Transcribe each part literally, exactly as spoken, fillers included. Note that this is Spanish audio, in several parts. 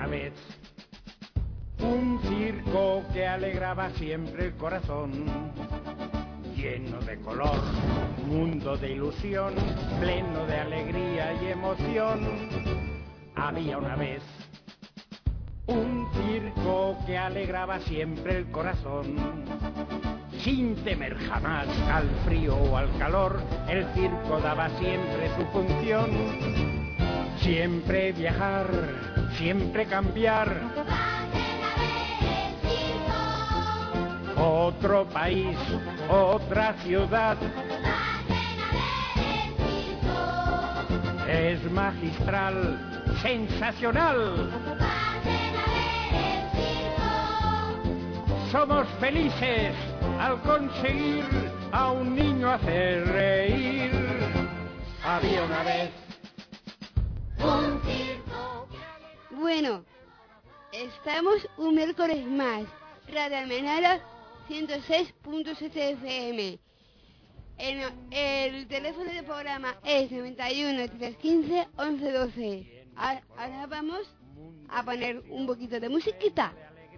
una vez un circo que alegraba siempre el corazón, lleno de color, mundo de ilusión, pleno de alegría y emoción. Había una vez un circo que alegraba siempre el corazón, sin temer jamás al frío o al calor. El circo daba siempre su función, siempre viajar, siempre cambiar. Otro país, otra ciudad. Es magistral, sensacional. Somos felices al conseguir a un niño hacer reír. Había una vez un circo. Bueno, estamos un miércoles más. Radio Almenara ciento seis punto siete F M. El, el teléfono del programa es noventa y uno, trescientos quince, once doce. Ahora vamos a poner un poquito de musiquita.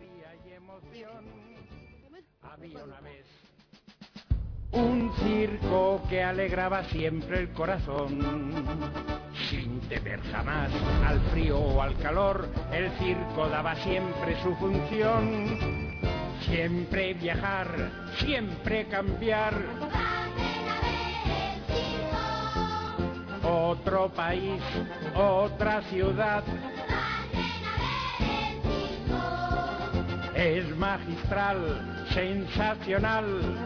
Había una vez un circo que alegraba siempre el corazón, sin temer jamás al frío o al calor. El circo daba siempre su función, siempre viajar, siempre cambiar. Otro país, otra ciudad. Es magistral, sensacional.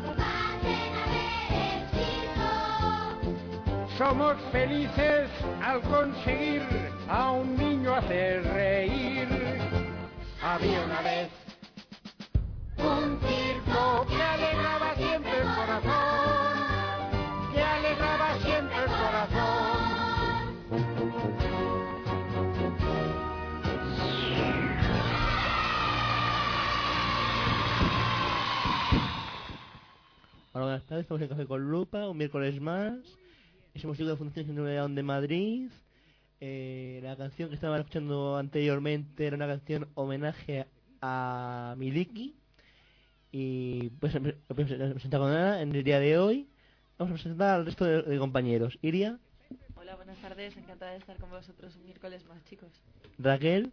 Somos felices al conseguir a un niño hacer reír. Había una vez un circo que alegraba siempre el corazón, que alegraba siempre el corazón. Hola, buenas tardes, estamos en Café con Lupa, un miércoles más. Hemos sido de Fundación General de Madrid. Eh, la canción que estaba escuchando anteriormente era una canción homenaje a Miliki. Y pues me presentado con Ana en el día de hoy. Vamos a presentar al resto de, de compañeros. Iria. Hola, buenas tardes, encantada de estar con vosotros un miércoles más, chicos. Raquel.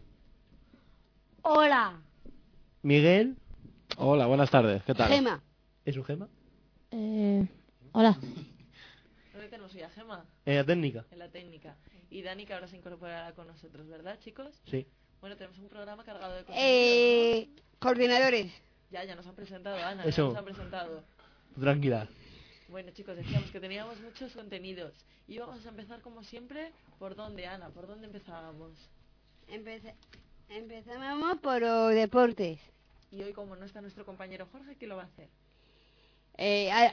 Hola. Miguel. Hola, buenas tardes, ¿qué tal? Gema. ¿Es su Gema? Eh, hola. ¿Dónde tenemos hoy a Gema? En la técnica. En la técnica. Y Dani, que ahora se incorporará con nosotros, ¿verdad, chicos? Sí. Bueno, tenemos un programa cargado de contenidos, Eh, ¿no? Coordinadores. Ya, ya nos han presentado, Ana, Eso. ya nos han presentado. Tranquila. Bueno, chicos, decíamos que teníamos muchos contenidos. Y vamos a empezar, como siempre, ¿por dónde, Ana? ¿Por dónde empezábamos? Empeza empezamos por los deportes. Y hoy, como no está nuestro compañero Jorge, ¿qué lo va a hacer? Eh, a...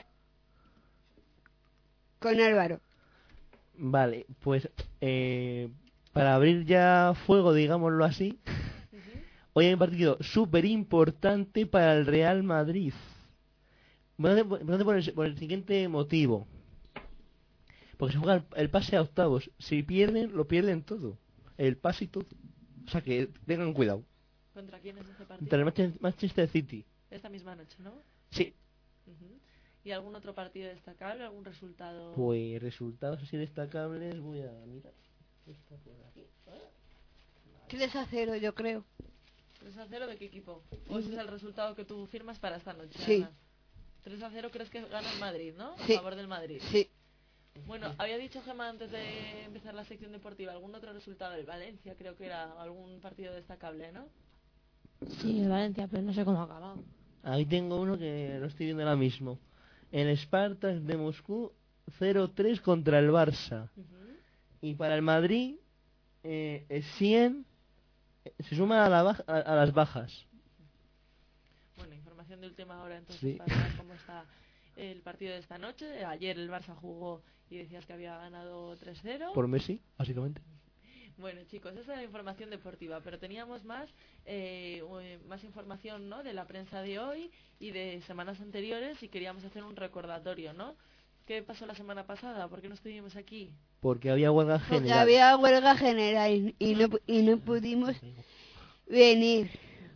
Con Álvaro. Vale, pues eh, para abrir ya fuego, digámoslo así, uh-huh. Hoy hay un partido súper importante para el Real Madrid. Importante por el, por el siguiente motivo. Porque se juega el, el pase a octavos. Si pierden, lo pierden todo. El pase y todo. O sea que tengan cuidado. ¿Contra quién es ese partido? Contra el Manchester City. Esta misma noche, ¿no? Sí. Uh-huh. ¿Y algún otro partido destacable? ¿Algún resultado? Pues resultados así destacables voy a mirar. Está por aquí. tres a cero, yo creo. ¿tres a cero de qué equipo? ¿O ese es el resultado que tú firmas para esta noche? Sí. Ana? tres a cero crees que gana el Madrid, ¿no? Sí. A favor del Madrid. Sí. Bueno, había dicho Gemma antes de empezar la sección deportiva, ¿algún otro resultado? El Valencia, creo que era algún partido destacable, ¿no? Sí, el Valencia, pero no sé cómo ha acabado. Ahí tengo uno que lo estoy viendo ahora mismo. El Spartak de Moscú cero tres contra el Barça. Uh-huh. Y para el Madrid eh, el cien eh, se suma a, la baja, a, a las bajas. Bueno, información de última hora entonces, sí. Para ver cómo está el partido de esta noche. Ayer el Barça jugó y decías que había ganado tres cero. Por Messi, básicamente. Bueno, chicos, esa es la información deportiva, pero teníamos más eh, más información, ¿no?, de la prensa de hoy y de semanas anteriores, y queríamos hacer un recordatorio, ¿no? ¿Qué pasó la semana pasada? ¿Por qué no estuvimos aquí? Porque había huelga Porque general. había huelga general y, y no, y no pudimos venir.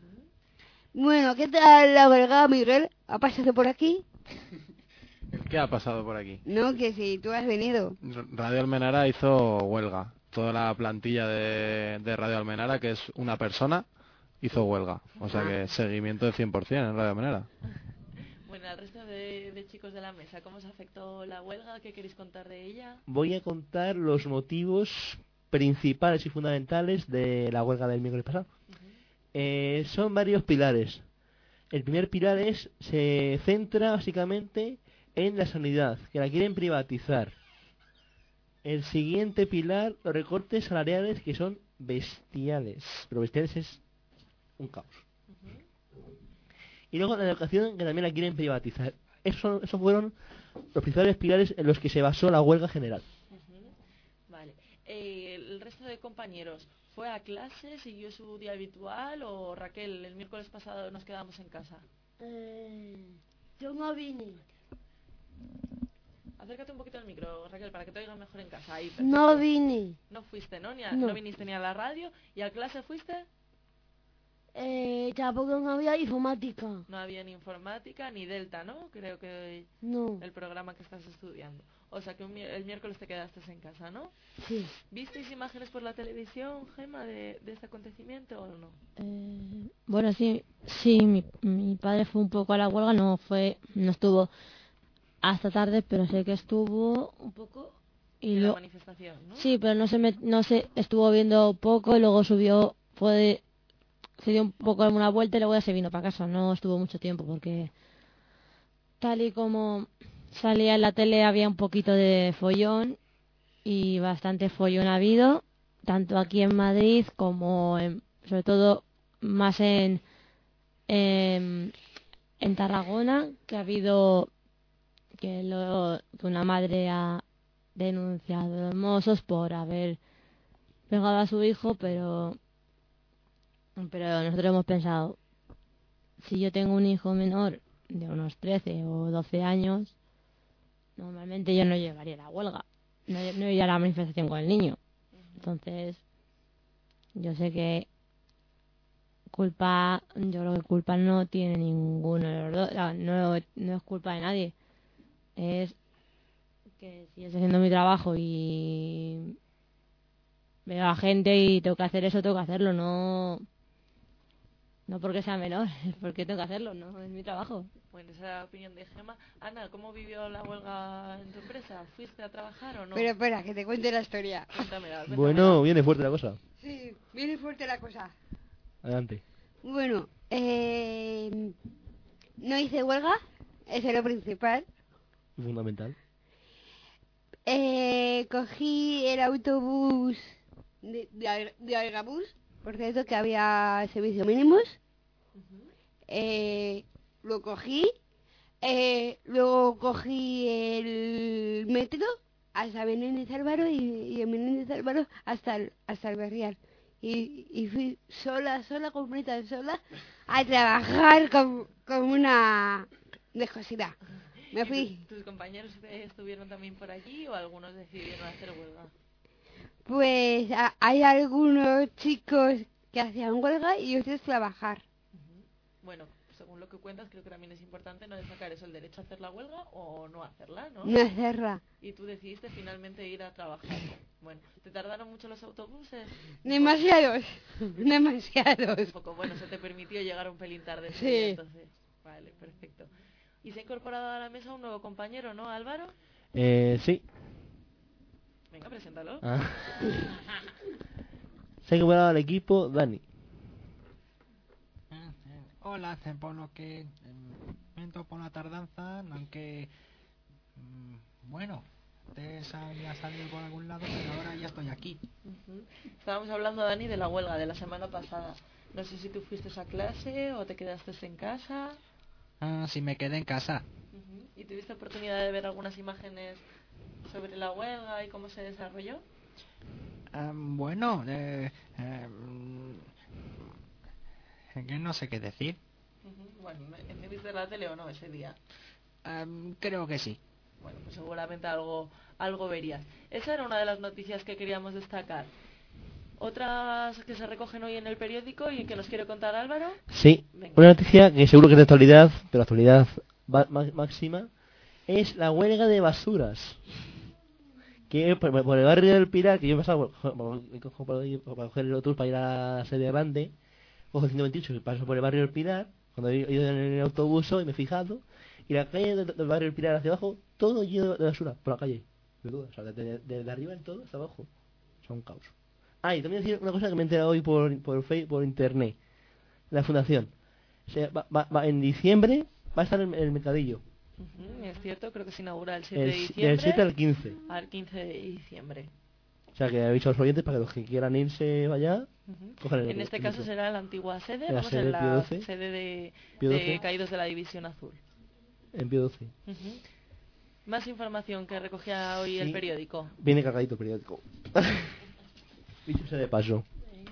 Bueno, ¿qué tal la huelga, Miguel? ¿Ha pasado por aquí? ¿Qué ha pasado por aquí? No, que si tú has venido. Radio Almenara hizo huelga. Toda la plantilla de, de Radio Almenara, que es una persona, hizo huelga. O sea que seguimiento de cien por ciento en Radio Almenara. Bueno, al resto de, de chicos de la mesa, ¿cómo os afectó la huelga? ¿Qué queréis contar de ella? Voy a contar los motivos principales y fundamentales de la huelga del miércoles pasado. Uh-huh. Eh, son varios pilares. El primer pilar es, se centra básicamente en la sanidad, que la quieren privatizar. El siguiente pilar, los recortes salariales, que son bestiales. Pero bestiales es un caos. Uh-huh. Y luego la educación, que también la quieren privatizar. Esos, esos fueron los principales pilares en los que se basó la huelga general. Uh-huh. Vale. Eh, el resto de compañeros, ¿fue a clase, siguió su día habitual o Raquel, el miércoles pasado nos quedamos en casa? Eh, yo no vine. Acércate un poquito al micro, Raquel, para que te oigan mejor en casa. Ahí, no vine. No fuiste, ¿no? Ni a, no. no viniste ni a la radio. ¿Y a clase fuiste? Eh, tampoco no había informática. No había ni informática ni Delta, ¿no? Creo que no. El programa que estás estudiando. O sea que un, el miércoles te quedaste en casa, ¿no? Sí. ¿Visteis imágenes por la televisión, Gemma, de, de este acontecimiento o no? Eh, bueno, sí, sí. Mi, mi padre fue un poco a la huelga, no fue, no estuvo hasta tarde, pero sé que estuvo un poco. Y la lo, manifestación, ¿no? Sí, pero no se, me, no se estuvo viendo poco y luego subió, fue se dio un poco una vuelta y luego ya se vino para casa. No estuvo mucho tiempo porque tal y como salía en la tele había un poquito de follón y bastante follón ha habido, tanto aquí en Madrid como en, sobre todo más en, en en Tarragona, que ha habido que, lo, que una madre ha denunciado a los mozos por haber pegado a su hijo, pero pero nosotros hemos pensado, si yo tengo un hijo menor de unos trece o doce años, normalmente yo no llevaría la huelga, no, no iría a la manifestación con el niño. Entonces yo sé que culpa, yo creo que culpa no tiene ninguno de los dos, no, no es culpa de nadie, es que si yo estoy haciendo mi trabajo y veo a gente y tengo que hacer eso, tengo que hacerlo, no no porque sea menor, es porque tengo que hacerlo, no es mi trabajo. Bueno, esa es la opinión de Gemma. Ana, ¿cómo vivió la huelga en tu empresa? ¿Fuiste a trabajar o no? Pero espera, que te cuente la historia. Cuéntamela, cuéntamela. Bueno, viene fuerte la cosa. Sí, viene fuerte la cosa. Adelante. Bueno, eh, no hice huelga, eso es lo principal. Fundamental. Eh, cogí el autobús de, de, de Aigabús, por cierto que había servicios mínimos. Uh-huh. eh, lo cogí, eh, luego cogí el metro hasta Menéndez Álvaro y, y de Menéndez Álvaro hasta el, hasta el Berrial. Y, y fui sola, sola, completa, sola, a trabajar con, con una descosidad. Me fui. ¿Y tus compañeros estuvieron también por allí o algunos decidieron hacer huelga? Pues a, hay algunos chicos que hacían huelga y otros trabajar. Uh-huh. Bueno, según lo que cuentas, creo que también es importante no destacar eso, el derecho a hacer la huelga o no hacerla, ¿no? No hacerla. Y tú decidiste finalmente ir a trabajar. Bueno, ¿te tardaron mucho los autobuses? Demasiados, demasiados. Un poco, bueno, se te permitió llegar un pelín tarde. Sí. Día, entonces, vale, perfecto. ¿Y se ha incorporado a la mesa un nuevo compañero, no, Álvaro? Eh, sí. Venga, preséntalo. Ah. Se ha incorporado al equipo Dani. Hola, por lo que lamento por la tardanza, aunque mmm, bueno, te había salido por algún lado, pero ahora ya estoy aquí. Uh-huh. Estábamos hablando, Dani, de la huelga de la semana pasada. No sé si tú fuiste a clase o te quedaste en casa. Ah, sí, me quedé en casa. Uh-huh. ¿Y tuviste oportunidad de ver algunas imágenes sobre la huelga y cómo se desarrolló? Um, bueno, eh, eh, que no sé qué decir. Uh-huh. Bueno, ¿encendiste la tele o no ese día? Um, creo que sí. bueno, pues seguramente algo, algo verías. Esa era una de las noticias que queríamos destacar. Otras que se recogen hoy en el periódico y que nos quiere contar Álvaro. Sí, Venga. una noticia que seguro que es de actualidad, pero actualidad va- má- máxima, es la huelga de basuras. Que por, por el barrio del Pilar, que yo he pasado por, por- cojo por ahí para coger el autobús para ir a la sede grande, cojo el ciento veintiocho y paso por el barrio del Pilar, cuando he ido en el autobús y me he fijado, y la calle del, del barrio del Pilar hacia abajo, todo lleno de basura, por la calle, de duda, o sea, desde de, de arriba en todo hasta abajo, o sea, un caos. Ah, y también decir una cosa que me he enterado hoy por, por Facebook, por internet, la fundación, se, va, va, va- en diciembre va a estar en el, el mercadillo, Ujú, es cierto, creo que se inaugura el siete el, de del diciembre siete al quince. al quince de diciembre. O sea, que aviso a los oyentes para que los que quieran irse allá, Ujú. cojan el En este el caso metro. será la antigua sede, La vamos sede en Pío la doce. sede de, Pío de doce. Caídos de la División Azul. En Pío doce. Ujú. Más información que recogía hoy el Sí. periódico. Viene cargadito el periódico. Dicho sea de paso.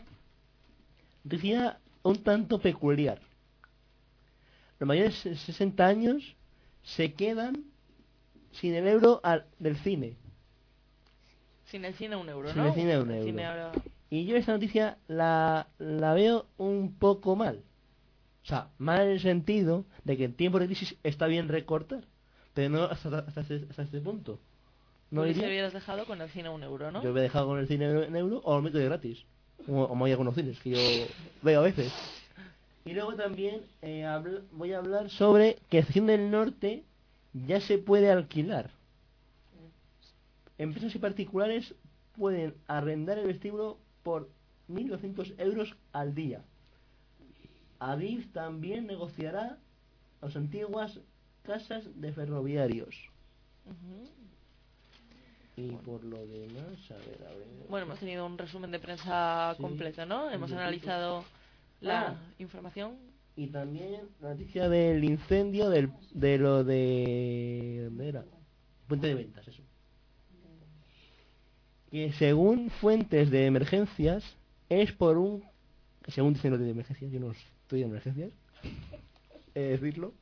Decía un tanto peculiar. Los mayores de sesenta años se quedan sin el euro al- del cine. Sin el cine un euro, Sin ¿no? el cine un El euro. cine ahora- Y yo esta noticia la, la veo un poco mal. O sea, mal en el sentido de que en tiempos de crisis está bien recortar. Pero no hasta, hasta, este, hasta este punto. No Tú les iría. hubieras dejado con el cine un euro, ¿no? Yo me he dejado con el cine en euro o lo meto de gratis. Como, como hay algunos cines que yo veo a veces. Y luego también eh, habl- voy a hablar sobre que la estación del norte ya se puede alquilar. Empresas y particulares pueden arrendar el vestíbulo por mil doscientos euros al día. Adif también negociará las antiguas casas de ferroviarios. Ujú. Y por lo demás, a ver, a ver. Bueno, hemos tenido un resumen de prensa Sí, completo, ¿no? Hemos completito. analizado la Ah. información. Y también la noticia del incendio del, de lo de... ¿Dónde era? Puente de Ventas, eso. Que según fuentes de emergencias es por un... Según dicen los de emergencias, yo no estoy en emergencias, he de decirlo.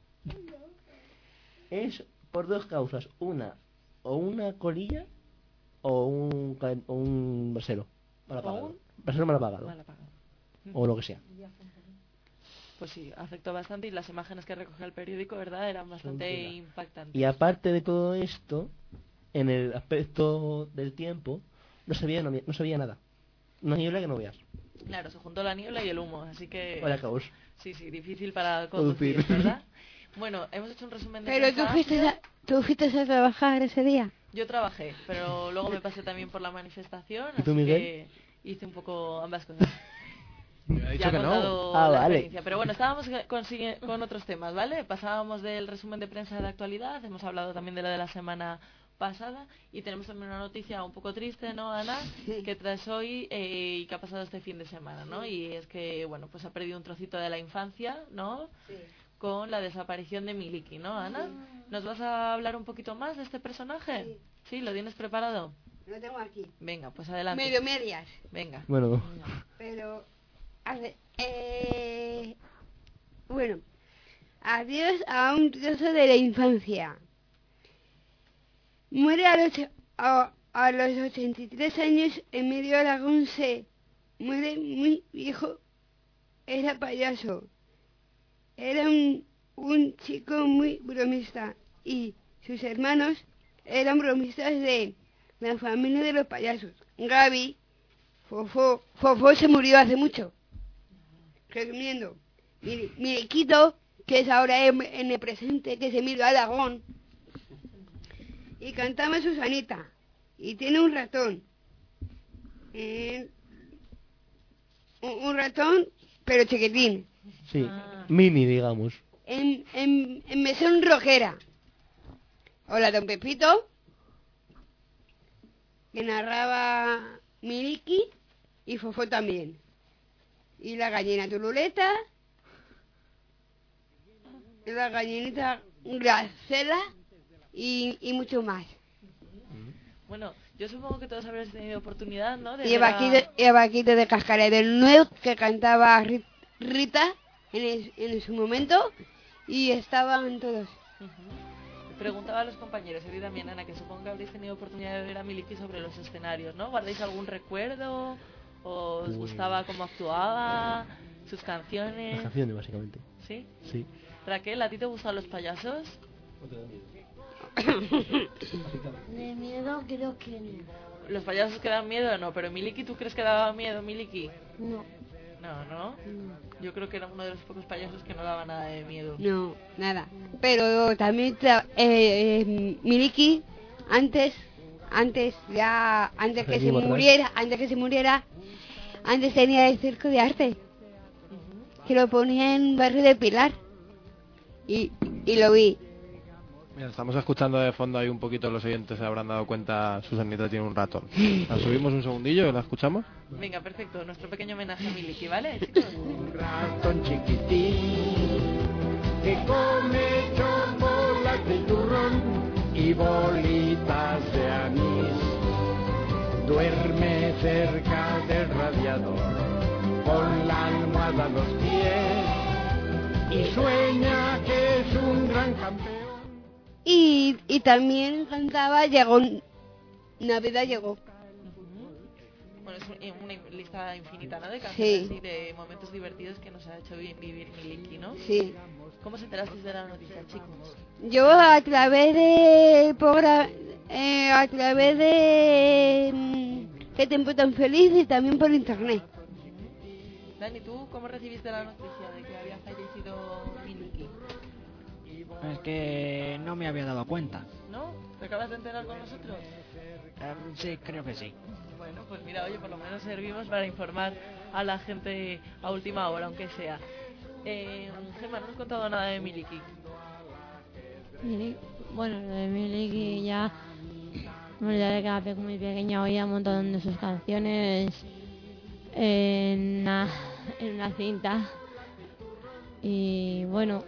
Es por dos causas. Una, o una colilla o un, ca- o un brasero mal ¿O apagado. un? Brasero mal apagado. Mal apagado. O lo que sea. Pues sí, afectó bastante y las imágenes que recogía el periódico, ¿verdad? Eran bastante tela. impactantes. Y aparte de todo esto, en el aspecto del tiempo, no se veía, no, no se veía nada. Una niebla que no veas. Claro, se juntó la niebla y el humo, así que... Vaya caos. Sí, sí, difícil para conducir, Conducir. ¿verdad? Bueno, hemos hecho un resumen de Pero tú prensa. fuiste, a, tú fuiste a trabajar ese día. Yo trabajé, pero luego me pasé también por la manifestación, ¿Y tú, así Miguel? que hice un poco ambas cosas. Me ha dicho Ya he que no. contado Ah, la vale. experiencia. Pero bueno, estábamos con, sigue- con otros temas, ¿vale? Pasábamos del resumen de prensa de actualidad, hemos hablado también de la de la semana pasada y tenemos también una noticia un poco triste, ¿no, Ana? Que traes hoy eh, y que ha pasado este fin de semana, ¿no? Y es que, bueno, pues ha perdido un trocito de la infancia, ¿no? Con la desaparición de Miliki, ¿no, Ana? ¿Nos vas a hablar un poquito más de este personaje? Sí. ¿Sí? ¿Lo tienes preparado? Lo tengo aquí. Venga, pues adelante. Medio medias. Venga. Bueno, Pero, a ver, eh, bueno, adiós a un trozo de la infancia. Muere a los, a, a los ochenta y tres años Emilio Aragón C. Muere muy viejo. Era payaso. Era un, un chico muy bromista y sus hermanos eran bromistas de la familia de los payasos. Gaby, Fofo, Fofo se murió hace mucho. Resumiendo, mi, Mirequito, que es ahora en, en el presente, que es Emilio Aragón, y cantaba Susanita, y tiene un ratón. Eh, un, un ratón, pero chiquitín, sí. Ah. Mini, digamos. en, en, en mesón rojera. Hola, don Pepito, que narraba Miliki y Fofo también. Y la gallina Turuleta, y la gallinita Gracela y, y mucho más. Bueno, yo supongo que todos habréis tenido oportunidad, ¿no? De Y el ver a- vaquito, y el vaquito de Cascare del Nuevo que cantaba Ri- Rita en, es- en su momento y estaban todos. Ujú. Preguntaba a los compañeros, y también, Ana, que supongo que habréis tenido oportunidad de ver a Miliki sobre los escenarios, ¿no? ¿Guardáis algún recuerdo? ¿Os Pues- gustaba cómo actuaba? ¿Sus Las canciones? canciones, básicamente. ¿Sí? Sí. Raquel, ¿a ti te gustan los payasos? De miedo creo que no. ¿Los payasos que dan miedo o no? Pero Miliki, ¿tú crees que daba miedo, Miliki? No. No, ¿no? Yo creo que era uno de los pocos payasos que no daba nada de miedo. No, nada. Pero también tra- eh, eh, Miliki, antes, antes ya, antes que se Seguimos, ¿no? muriera, antes que se muriera, antes tenía el circo de arte, que lo ponía en Barrio de Pilar. Y, y lo vi. Mira, estamos escuchando de fondo ahí un poquito, los oyentes se habrán dado cuenta, Susanita tiene un ratón. ¿La subimos un segundillo y la escuchamos? Venga, perfecto. Nuestro pequeño homenaje a Miliki, ¿vale, chicos? Un ratón chiquitín que come chocolate y turrón y bolitas de anís. Duerme cerca del radiador con la almohada a los pies y sueña que es un gran campeón. Y, y también cantaba, llegó, Navidad llegó. Bueno, es un- una lista infinita, ¿no? De Sí. canciones y de momentos divertidos que nos ha hecho vi- vivir Miliki, ¿no? Sí. ¿Cómo se enterasteis de la noticia, chicos? Yo a través de progra- eh, a través de mm, Qué tiempo tan feliz y también por internet. Dani, ¿tú cómo recibiste la noticia de que había fallecido Miliki? Es que no me había dado cuenta. ¿No? ¿Te acabas de enterar con nosotros? Em, sí, creo que sí. Bueno, pues mira, oye, por lo menos servimos para informar a la gente a última hora, aunque sea. Eh, Gemma, no has contado nada de Miliki. Mili- Bueno, lo de Miliki ya... Bueno, ya de que era pe- muy pequeña oía un montón de sus canciones en una, en una cinta. Y bueno,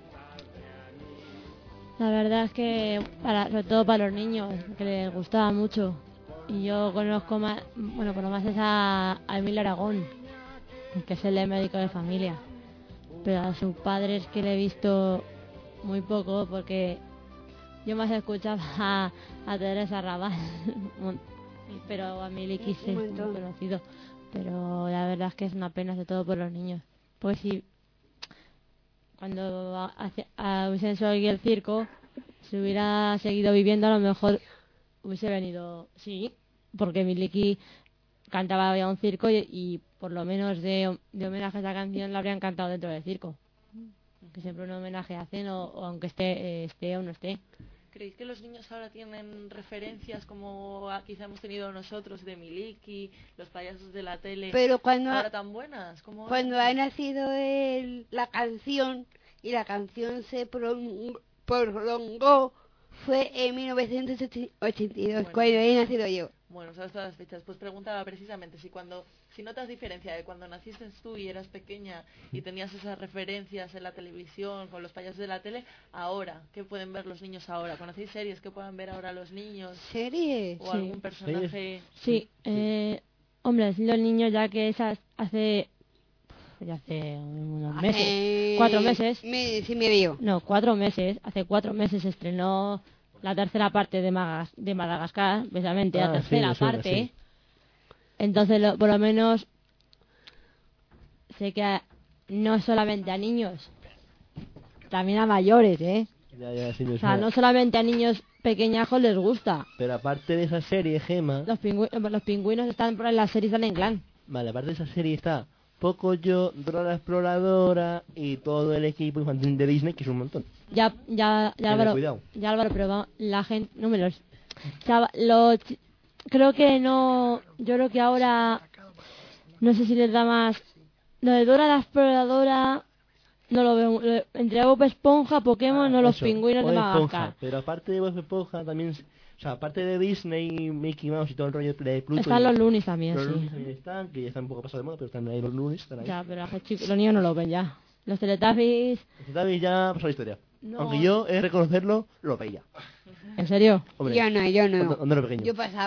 la verdad es que, para, sobre todo para los niños, que les gustaba mucho. Y yo conozco más, bueno, por lo más es a, a Emilio Aragón, que es el de médico de familia. Pero a sus padres que le he visto muy poco, porque yo más escuchaba a, a Teresa Raval, pero a Miliki sí, Un muy montón. conocido. Pero la verdad es que es una pena, sobre todo por los niños. Pues si cuando hace- a- hubiesen seguido el circo, si hubiera seguido viviendo, a lo mejor hubiese venido, sí, porque Miliki cantaba había un circo y, y por lo menos de, de homenaje a esa canción la habrían cantado dentro del circo. Que siempre un homenaje hacen, o, o aunque esté, eh, esté o no esté. ¿Creéis que los niños ahora tienen referencias como ah, quizá hemos tenido nosotros de Miliki, los payasos de la tele, Pero cuando, ahora tan buenas? ¿Cómo cuando eran? ha nacido el- la canción y la canción se prolongó, prolongó fue en mil novecientos ochenta y dos, Bueno. cuando he nacido yo. Bueno, sabes todas las fechas. Pues preguntaba precisamente si cuando, si notas diferencia de cuando naciste tú y eras pequeña y tenías esas referencias en la televisión con los payasos de la tele, ahora, ¿qué pueden ver los niños ahora? ¿Conocéis series que puedan ver ahora los niños? ¿Series? ¿O Sí. algún personaje? Sí, eh, hombre, los niños ya que esas hace ya hace unos meses, Hace cuatro meses, mes y medio. no, cuatro meses, hace cuatro meses se estrenó la tercera parte de, Magas- de Madagascar, precisamente Ah, la sí, tercera me suena, parte. sí. Entonces, lo- por lo menos sé que a- no solamente a niños, también a mayores, ¿eh? Ya, ya, sí me O sea, suena. no solamente a niños pequeñajos les gusta. Pero aparte de esa serie, Gema, Los, pingüi- los pingüinos están por en la serie Salen Clan. vale, aparte de esa serie está Poco Yo, Dora la Exploradora y todo el equipo infantil de Disney, que es un montón. Ya, ya, ya Tened Álvaro, cuidado. ya Álvaro, pero va- la gente, no me los, chava- los, chi- creo que no, yo creo que ahora, no sé si les da más, lo de Dora la Exploradora, no lo veo, lo- entre Bob Esponja, Pokémon, no los Eso, pingüinos de Bob Esponja. Madagascar. Pero aparte de Bob Esponja, también, o sea, aparte de Disney, Mickey Mouse y todo el rollo de Pluto. Están y- los Loonies también, Los sí. Loonies también están, que ya están un poco pasados de moda, pero están ahí los Loonies, están ahí. Ya, pero los, chicos- los niños no lo ven ya. Los Teletubbies, Los Teletubbies ya pasó la historia. no. Aunque yo, he de reconocerlo, lo veía. ¿En serio? Hombre, Yo no, yo no. cuando, cuando era pequeño. Yo pasaba.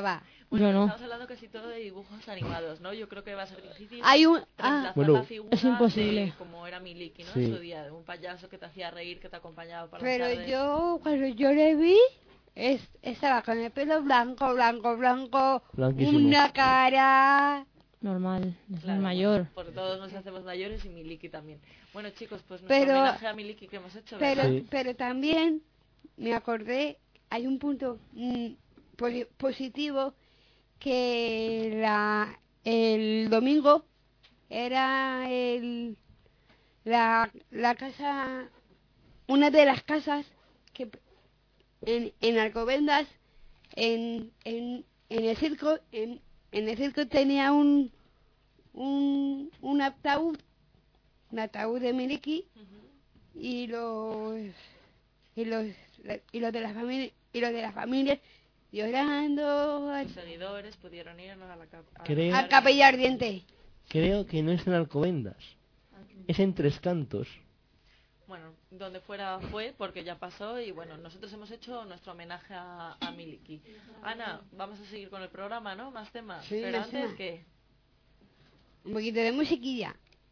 Bueno, Yo no. estamos hablando casi todo de dibujos animados, ¿no? Yo creo que va a ser difícil Hay un... reemplazar Ah, Bueno, la figura es imposible. de como era Miliki, ¿no? Sí. En su día, de un payaso que te hacía reír, que te acompañaba por las pero tardes. yo, cuando yo le vi, es, estaba con el pelo blanco, blanco, blanco, Blanquísimo. una cara... Normal, es Claro, el mayor. Porque todos nos hacemos mayores y Miliki también. Bueno, chicos, pues nuestro Pero- homenaje a Miliki que hemos hecho, Pero, ¿verdad? Sí. pero también me acordé, hay un punto mm, posi- positivo, que la, el domingo era el, la, la casa, una de las casas que en, en Alcobendas, en, en, en el circo, en, en el circo tenía un, un, un ataúd, un ataúd de Miliki, y los y los y los de las familias y los de las familias llorando a, Los seguidores pudieron ir a la, cap a la Creo- a capilla ardiente. Creo que no es en Alcobendas. Es en Tres Cantos. Bueno, donde fuera fue, porque ya pasó y bueno, nosotros hemos hecho nuestro homenaje a, a Miliki. Ana, vamos a seguir con el programa, ¿no? Más temas. Sí, Pero más antes temas. que... Un poquito de musiquilla.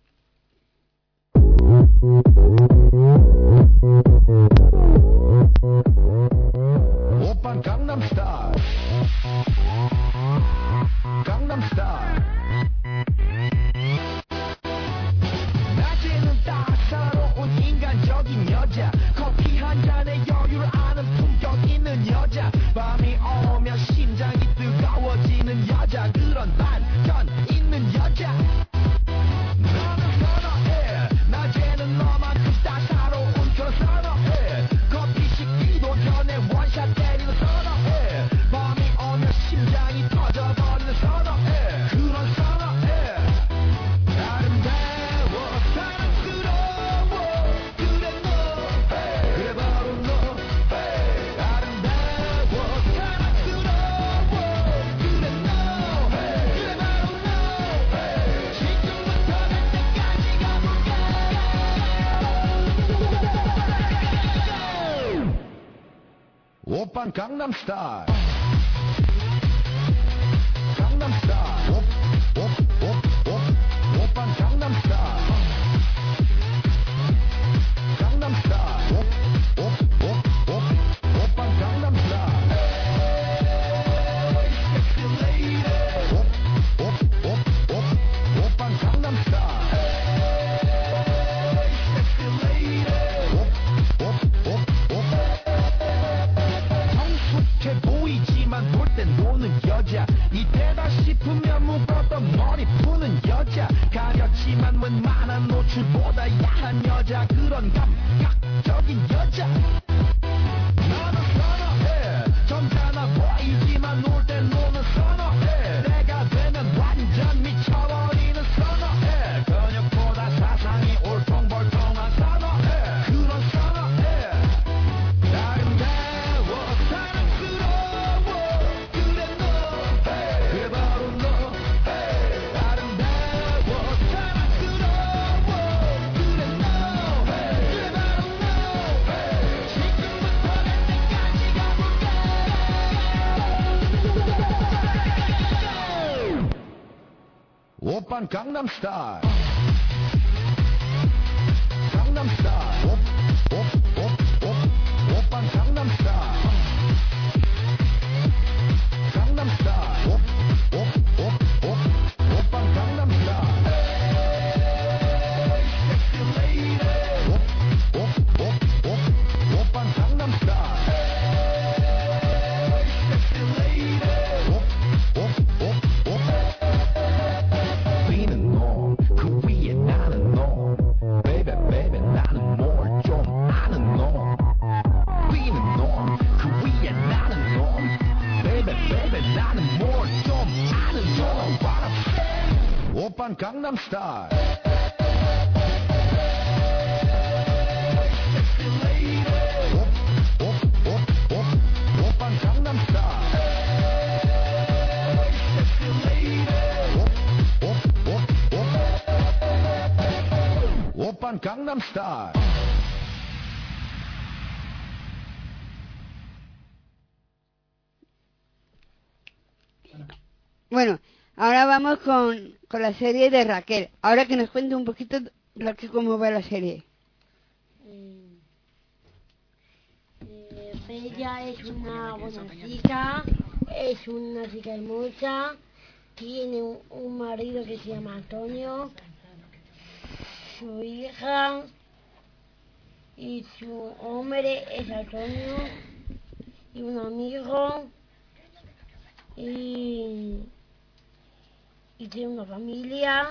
오빤 강남스타일 강남스타일 낮에는 따사로운 인간적인 여자 커피 한 잔에 여유를 아는 품격 있는 여자 밤이 오면 심장이 뜨거워지는 여자 그런 반전 있는 여자 나는 선호해 낮에는 너만큼 따사로운 그런 선호해 커피 식기도 전에 원샷 때리는 선호해 밤이 오면 심장이 터져버리는 선호해 그런 선호해 아름다워 사랑스러워 그래 너 그래 바로 너 아름다워 사랑스러워 그래 너 그래 바로 너 지금부터 날 때까지 가볼까 오빤 강남스타일 강남스타일 옵옵옵옵 오빤 강남스타일 강남스타일 옵옵옵옵 오빤 강남스타일 섹시 레이디 옵옵옵옵 오빤 강남스타일 섹시 레이디 옵옵옵옵 성숙해 보이지만 볼 땐 노는 여자 이때다 싶으면 묶었던 머리 푸는 여자 가렸지만 웬만한 노출보다 야한 여자 그런 감각적인 여자 나는 선호해 점잖아 보이지만 놀 땐 노는 선호해 내가 되면 완전 미쳐버리는 선호해 근육보다 사상이 올통벌통한 선호해 그런 선호해 아름다워 사랑스러워 그래 너 그래 바로 너 아름다워 사랑스러워 그래 너 그래 바로 너 지금부터 날 때까지 가볼까 오빤 강남스타일 강남스타일 옵옵옵옵 오빤 강남스타일 강남스타일 옵옵옵옵 오빤 강남스타일 섹시 레이디 옵옵옵옵 오빤 강남스타일 섹시 레이디 옵옵옵옵 비는 너 그 위에 나는 너 베이베 베이베 나는 뭘 좀 아는 너 비는 너 그 위에 나는 너 베이베 베이베 나는 뭘 좀 아는 너 What I'm saying 오빤 강남스타일 섹시 레이디 옵옵옵옵 오빤 강남스타일 섹시 레이디 옵옵옵옵 오빤 강남스타일 Bueno, ahora vamos con, con la serie de Raquel. Ahora que nos cuente un poquito, Raquel, cómo va la serie. Eh, eh, Bella es una buena chica, es una chica hermosa, tiene un, un marido que se llama Antonio, su hija y su hombre es Antonio y un amigo y, y tiene una familia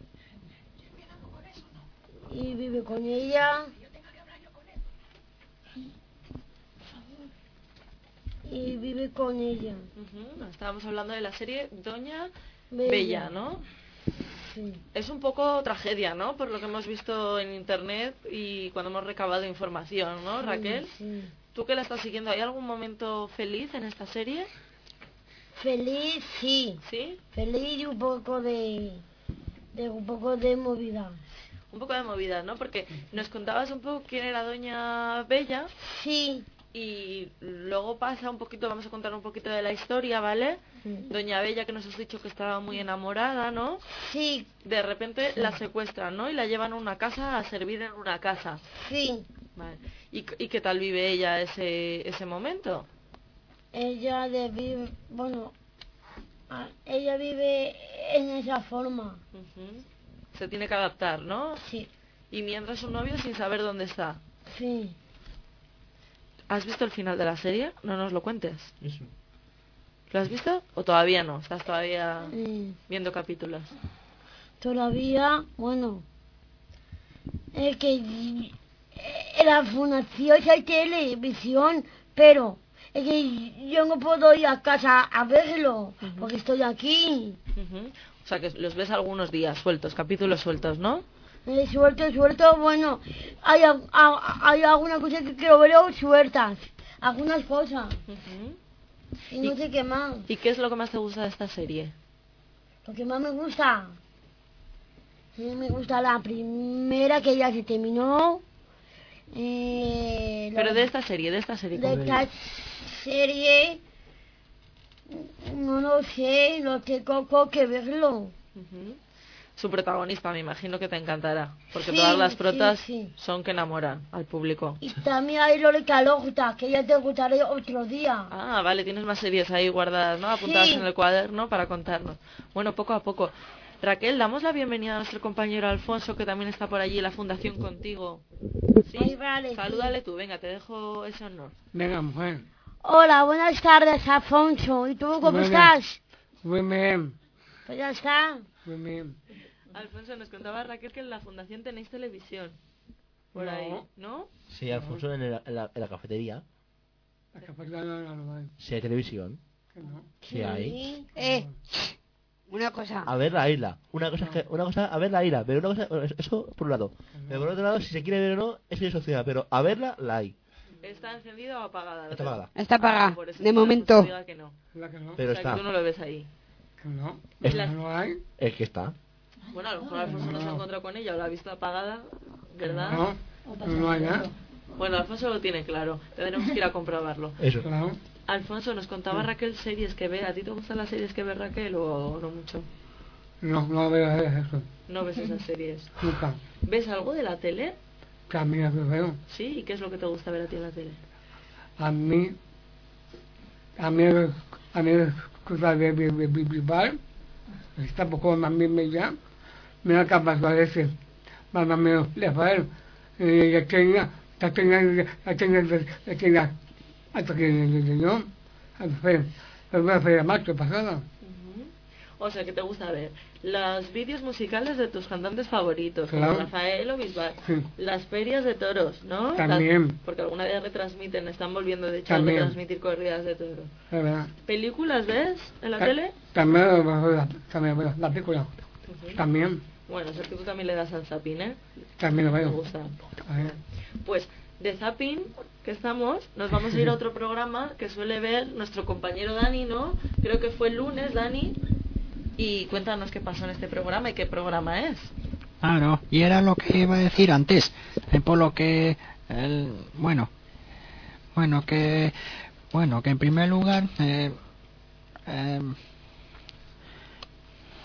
y vive con ella y vive con ella. Ujú, estábamos hablando de la serie Doña Bella. Bella, ¿no? Sí. Es un poco tragedia, ¿no? Por lo que hemos visto en internet y cuando hemos recabado información, ¿no, Raquel? Sí. ¿Tú que la estás siguiendo, hay algún momento feliz en esta serie? Feliz, sí. ¿Sí? Feliz y un poco de, de un poco de movida. Un poco de movida, ¿no? Porque nos contabas un poco quién era Doña Bella Sí. y luego pasa un poquito, vamos a contar un poquito de la historia, ¿vale? Sí. Doña Bella, que nos has dicho que estaba muy enamorada, ¿no? Sí. De repente la secuestran, ¿no? Y la llevan a una casa a servir en una casa. Sí. Vale. ¿Y, y qué tal vive ella ese, ese momento? Ella de vive, bueno, a- ella vive en esa forma. Ujú. Se tiene que adaptar, ¿no? Sí. Y mientras su novio sin saber dónde está. Sí. ¿Has visto el final de la serie? No nos lo cuentes. Eso. ¿Lo has visto? ¿O todavía no? ¿Estás todavía Eh, viendo capítulos? todavía, bueno, es que era una ciosa de televisión, pero es que yo no puedo ir a casa a verlo, Ujú. porque estoy aquí. Ujú. O sea que los ves algunos días sueltos, capítulos sueltos, ¿no? Eh, suelto, suelto, bueno, hay, a- a- hay alguna cosa que, que lo veo sueltas, algunas cosas, Ujú. y no Y- sé qué más. ¿Y qué es lo que más te gusta de esta serie? Lo que más me gusta, eh, me gusta la primera que ya se terminó. Eh, Pero la- de esta serie, de esta serie. de ¿cómo? esta serie, no lo sé, lo tengo que verlo. Ujú. Su protagonista, me imagino que te encantará, porque Sí, todas las sí, protas sí. son que enamoran al público. Y también hay Lórica Logta, que ya te contaré otro día. Ah, vale, tienes más series ahí guardadas, ¿no? Apuntadas Sí. en el cuaderno para contarnos. Bueno, poco a poco. Raquel, damos la bienvenida a nuestro compañero Alfonso, que también está por allí en la fundación contigo. ¿Sí? Ay, vale, Salúdale sí. tú, venga, te dejo ese honor. Venga, mujer. Hola, buenas tardes, Alfonso. ¿Y tú cómo Buenas. estás? Muy bien, Pues ya está. muy bien. Alfonso, nos contaba Raquel que en la fundación tenéis televisión. Por No. ahí, ¿no? Sí, Alfonso, en, el- en la, en la cafetería. La capacidad no, no, no, no, Sí hay televisión. que no. Sí hay. Eh, una cosa. A ver la isla. Una cosa es que, una cosa, a ver la isla, pero una cosa, bueno, eso por un lado. Pero por otro lado, si se quiere ver o no, eso es opcional, pero a verla, la hay. ¿Está encendida o apagada? Está apagada. Está apagada, Por eso de Alfonso momento. diga que no. La que no, Pero O sea, está. que tú no lo ves ahí. que no. Es- La que no hay. Es que está. Bueno, a lo mejor Alfonso no se ha encontrado con ella o la ha visto apagada, ¿verdad? No, no hay nada. Bueno, Alfonso lo tiene claro. Tendremos que ir a comprobarlo. Eso. Claro. Alfonso, nos contaba Raquel series que ve. ¿A ti te gustan las series que ve Raquel o no mucho? No, no veo eso. No ves esas series. Nunca. ¿Ves algo de la tele? Que a mí lo veo. Sí, ¿y qué es lo que te gusta ver a ti en la tele? A mí, a mí, a mí, cosa de vivir, está poco más bien ya. Mira qué pasó a ese. Mamá me le fue. Y ya tenía, ya tenía, ya tenía, ya tenía, hasta que yo, fue, fue, fue marzo pasada. Ujú. O sea, que te gusta ver los vídeos musicales de tus cantantes favoritos, como Claro. Rafael o Bisbal, Sí. las ferias de toros, ¿no? También. Las- porque alguna vez retransmiten, están volviendo de hecho También. a retransmitir corridas de toros. Es verdad. ¿Películas ves en la Ta- tele? También, también, bueno, la película. Ujú. También, Bueno, es que tú también le das al zapping, ¿eh? también lo Me veo. gusta. A ver. Pues de zapping que estamos, nos vamos a ir a otro programa que suele ver nuestro compañero Dani, ¿no? Creo que fue el lunes, Dani. Y cuéntanos qué pasó en este programa y qué programa es. Claro, y era lo que iba a decir antes, eh, por lo que, el, bueno, bueno, que, bueno, que en primer lugar, eh, eh,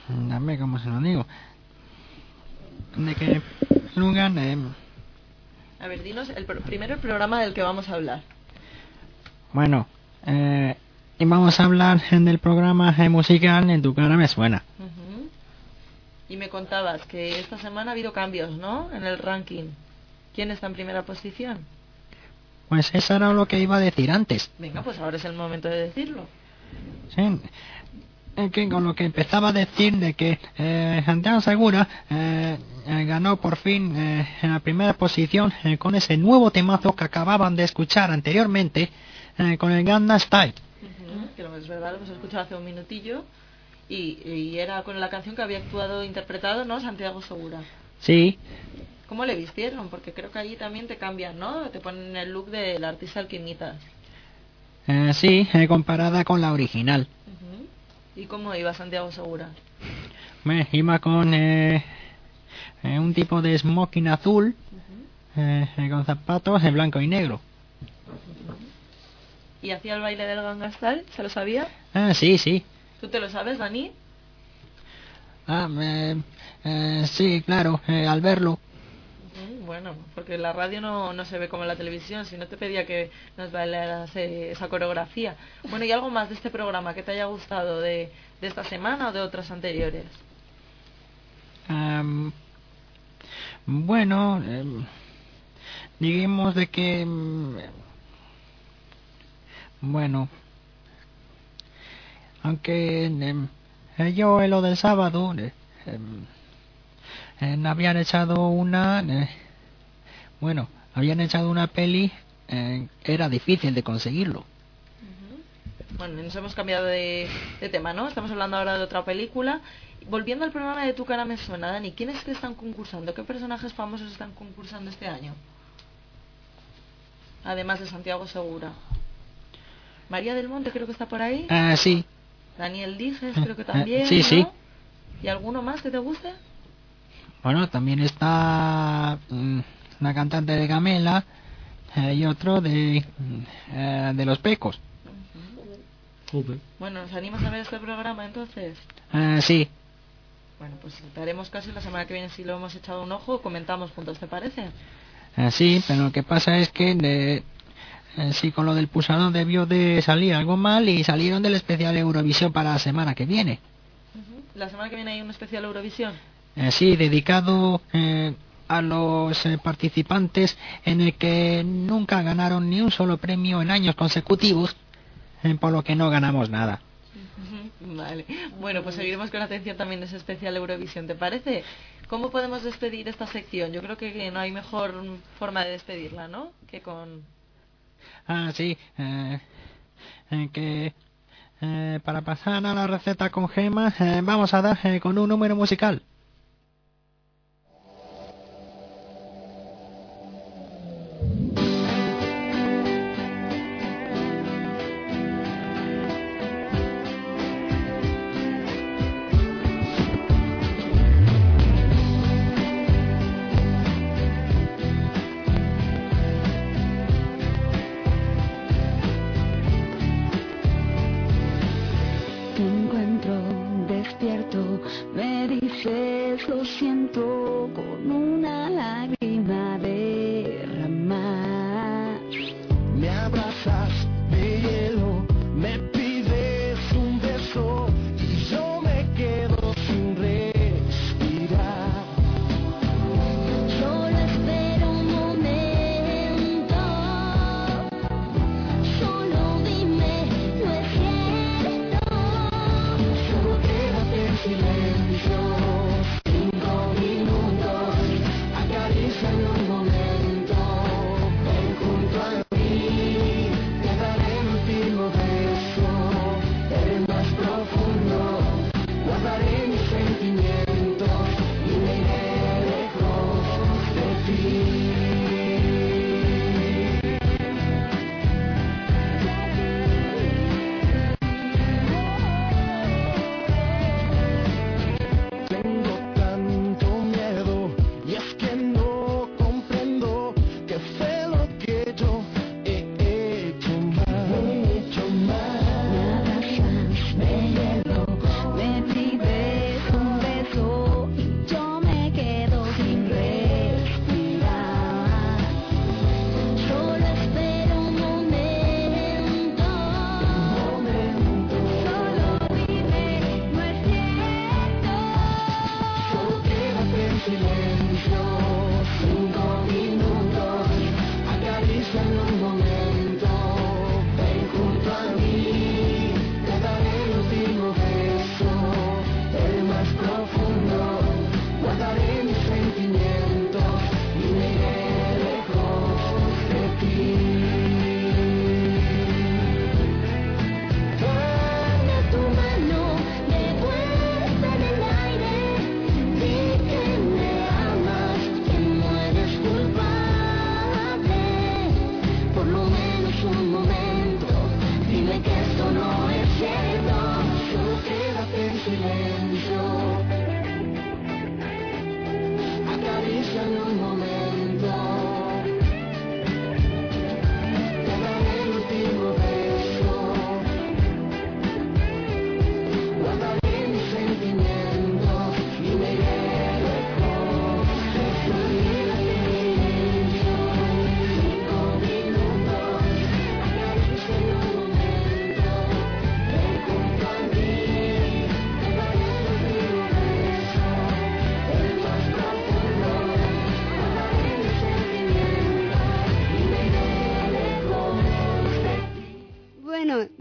Dame, ¿cómo se lo digo? ¿De qué lugar? Eh, A ver, dinos el pro- primero el programa del que vamos a hablar. bueno, eh, y vamos a hablar del programa eh, musical En tu cara me suena. Ujú. Y me contabas que esta semana ha habido cambios, ¿no? En el ranking. ¿Quién está en primera posición? Pues eso era lo que iba a decir antes. Venga, pues ahora es el momento de decirlo. Sí. Eh, que con lo que empezaba a decir de que eh, Santiago Segura eh, eh, ganó por fin eh, en la primera posición eh, con ese nuevo temazo que acababan de escuchar anteriormente eh, con el Gangnam Style. Ujú, que lo es verdad, lo hemos escuchado hace un minutillo. Y, y era con la canción que había actuado, interpretado, ¿no? Santiago Segura. Sí, ¿Cómo le vistieron? Porque creo que allí también te cambian, ¿no? Te ponen el look del artista al que imitas. eh, sí, eh, comparada con la original. Ujú. ¿Y cómo iba Santiago Segura? Me iba con eh, eh, un tipo de smoking azul eh, eh, con zapatos en blanco y negro. ¿Y hacía el baile del Gangnam Style? ¿Se lo sabía? Ah, sí, sí. ¿Tú te lo sabes, Dani? Ah, eh, eh, sí, claro, eh, al verlo. Mm, Bueno, porque en la radio no, no se ve como en la televisión, si no te pedía que nos bailaras eh, esa coreografía. Bueno, ¿y algo más de este programa que te haya gustado de, de esta semana o de otras anteriores? Am, bueno, em, digamos de que... em, bueno, aunque em, eh, yo en lo del sábado eh, em, eh, habían echado una... eh, bueno, habían echado una peli, eh, era difícil de conseguirlo. Bueno, nos hemos cambiado de, de tema, ¿no? Estamos hablando ahora de otra película. Volviendo al programa de Tu cara me suena, Dani, ¿quiénes que están concursando? ¿Qué personajes famosos están concursando este año? Además de Santiago Segura. María del Monte creo que está por ahí. Ah, sí. Daniel Dijes creo que también, Sí, ¿no? sí. ¿Y alguno más que te guste? Bueno, también está mm, una cantante de Gamela eh, y otro de, mm, eh, de Los Pecos. Joder. Bueno, ¿nos animas a ver este programa entonces? Ah, sí. Bueno, pues te haremos caso y la semana que viene, si lo hemos echado un ojo, comentamos juntos, ¿te parece? Ah, sí, pero lo que pasa es que de, eh, sí, con lo del Pusadón debió de salir algo mal y salieron del especial Eurovisión para la semana que viene. La semana que viene hay un especial Eurovisión. Eh, sí, dedicado eh, a los eh, participantes en el que nunca ganaron ni un solo premio en años consecutivos, eh, por lo que no ganamos nada. Vale. Bueno, pues seguiremos con atención también ese especial Eurovisión, ¿te parece? ¿Cómo podemos despedir esta sección? Yo creo que no hay mejor forma de despedirla, ¿no? Que con... Ah, sí, eh, eh, que eh, para pasar a la receta con Gema eh, vamos a dar eh, con un número musical. Te encuentro despierto, me dices lo siento con una lágrima derramar. Me abrazas de hielo, me pides un beso y yo me quedo sin respirar. Solo espero un momento, solo dime, no es cierto. Solo quédate en silencio, cinco minutos, acaríciame un momento, ven junto a mí, te daré mi último beso, el más profundo, guardaré mis sentimientos y me iré lejos de ti. Tengo tanto miedo y es que no comprendo qué fue lo que yo he hecho mal. He hecho mal. Me abrazas de hielo, me pides un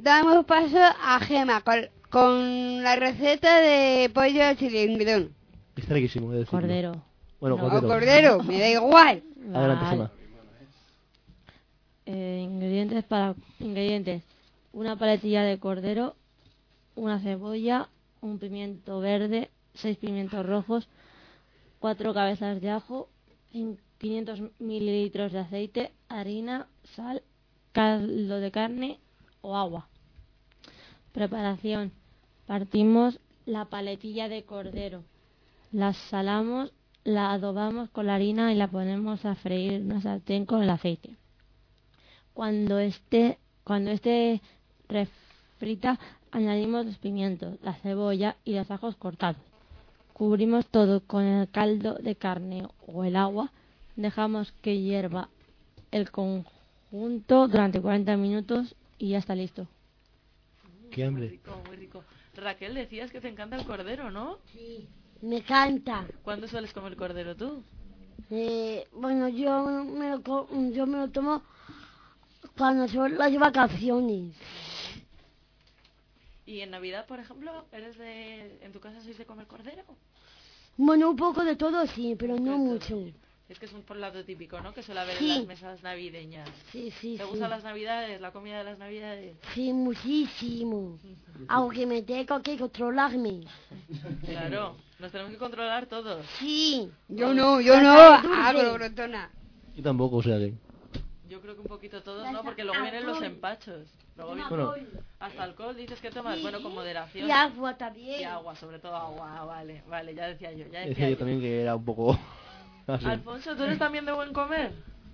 damos paso a Gema con, con la receta de pollo al cilindrón. Está riquísimo, he de decirlo. Cordero. Bueno, No. O cordero. cordero, me da igual. Adelante, Vale. Gema. Eh, ingredientes para ingredientes: una paletilla de cordero, una cebolla, un pimiento verde, seis pimientos rojos, cuatro cabezas de ajo, cin- quinientos mililitros de aceite, harina, sal, caldo de carne o agua. Preparación: partimos la paletilla de cordero, la salamos, la adobamos con la harina y la ponemos a freír en una sartén con el aceite. Cuando esté, cuando esté refrita, añadimos los pimientos, la cebolla y los ajos cortados. Cubrimos todo con el caldo de carne o el agua. Dejamos que hierva el conjunto durante cuarenta minutos y ya está listo. Qué hambre. Muy rico, muy rico. Raquel, decías que te encanta el cordero, ¿no? Sí, me encanta. ¿Cuándo sueles comer cordero tú? Eh, bueno, yo me, lo, co- yo me lo tomo cuando son las vacaciones. ¿Y en Navidad, por ejemplo, eres de... en tu casa sois de comer cordero? Bueno, un poco de todo sí, pero no mucho. Es que es un plato típico, ¿no? Que suele haber Sí. en las mesas navideñas. Sí, sí, ¿Te sí. gustan las navidades, la comida de las navidades? Sí, muchísimo. Aunque me tengo que controlarme. Claro, nos tenemos que controlar todos. Sí. Yo no, yo La no, cara de dulce. hablo grotona. Yo tampoco, o sea que... Yo creo que un poquito todos, ¿no? Porque luego vienen los empachos. Luego viene... Bueno. Hasta alcohol dices que tomas, bueno, con moderación. Y agua también. Y agua, sobre todo agua, ah, vale, vale, ya decía yo, ya decía Decía yo yo. también que era un poco... así. Alfonso, ¿tú eres también de buen comer?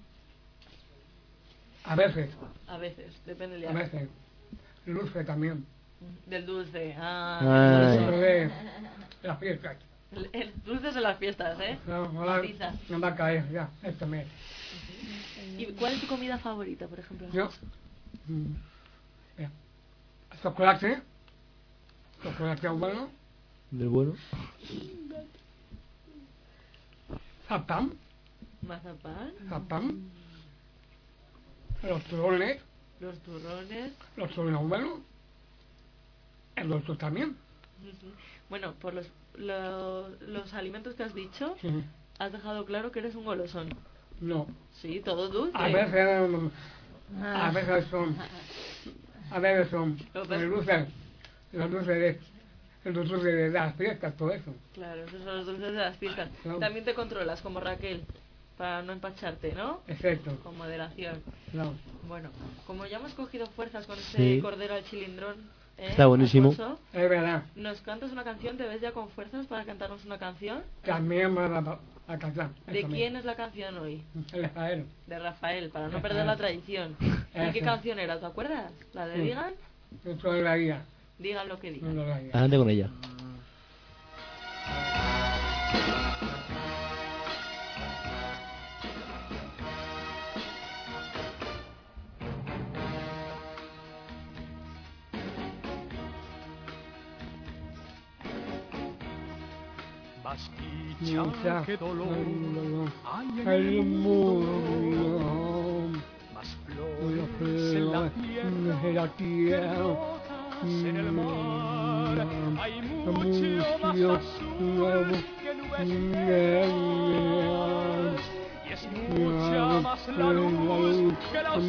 A veces, A veces, depende del a día. veces. Dulce también. Del dulce, ah, Ay. del dulce. De las fiestas. El, el dulce es de las fiestas, ¿eh? No, ahora Matiza. me va a caer ya, este mes. ¿Y cuál es tu comida favorita, por ejemplo? Yo, mm, mira, chocolate, chocolate bueno, Del bueno. zapán, Mazapán, zapán, los turrones, los turrones. los turrones buenos, el otro también. Ujú. Bueno, por los, los, los alimentos que has dicho, Sí. has dejado claro que eres un golosón. No, Sí, todo dulce. a veces, mm, Ah. a veces son, a veces son Lo los ves- dulces, los dulces de, los dulces de las fiestas, todo eso. Claro, esos son los dulces de las fiestas. Claro. También te controlas, como Raquel, para no empacharte, ¿no? Exacto. Con moderación. No. Bueno, como ya hemos cogido fuerzas con este Sí. cordero al chilindrón, ¿eh, Está buenísimo. Alfonso? Es verdad, ¿Nos cantas una canción? ¿Te ves ya con fuerzas para cantarnos una canción? también va a, a cantar. ¿De eso quién es la canción hoy? mismo. El Israel. De Rafael, para no Rafael. perder la tradición. ¿Y qué Eso. canción era? ¿Te acuerdas? ¿La de Sí. Digan? Eso es la guía. Digan lo que No digan. lo la guía. Adelante con ella. Mucha qué dolor hay el mundo, más los flores en la flores tierra, de la tierra, en el mar, hay mucho más azul que nubes y es mucha más la luz que la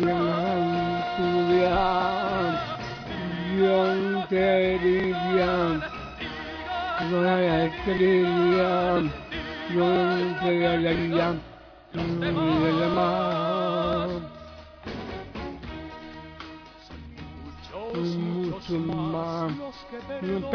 oscuridad. Yo te diría, no te diría, yo te diría, mucho más, no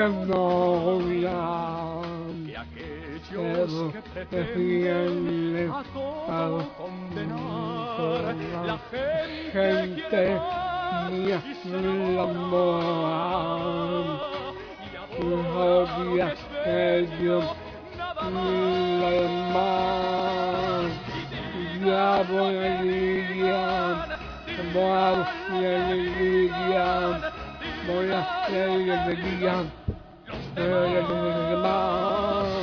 perdonan que aquellos que pretenden defienden a a todos condenar. La gente gente quiere más mía, y se el enamora amor, y no adora había lo que es ello, bello, nada el más. mar, ya voy a lidiar, voy a lidiar, voy a lidiar, voy a lidiar.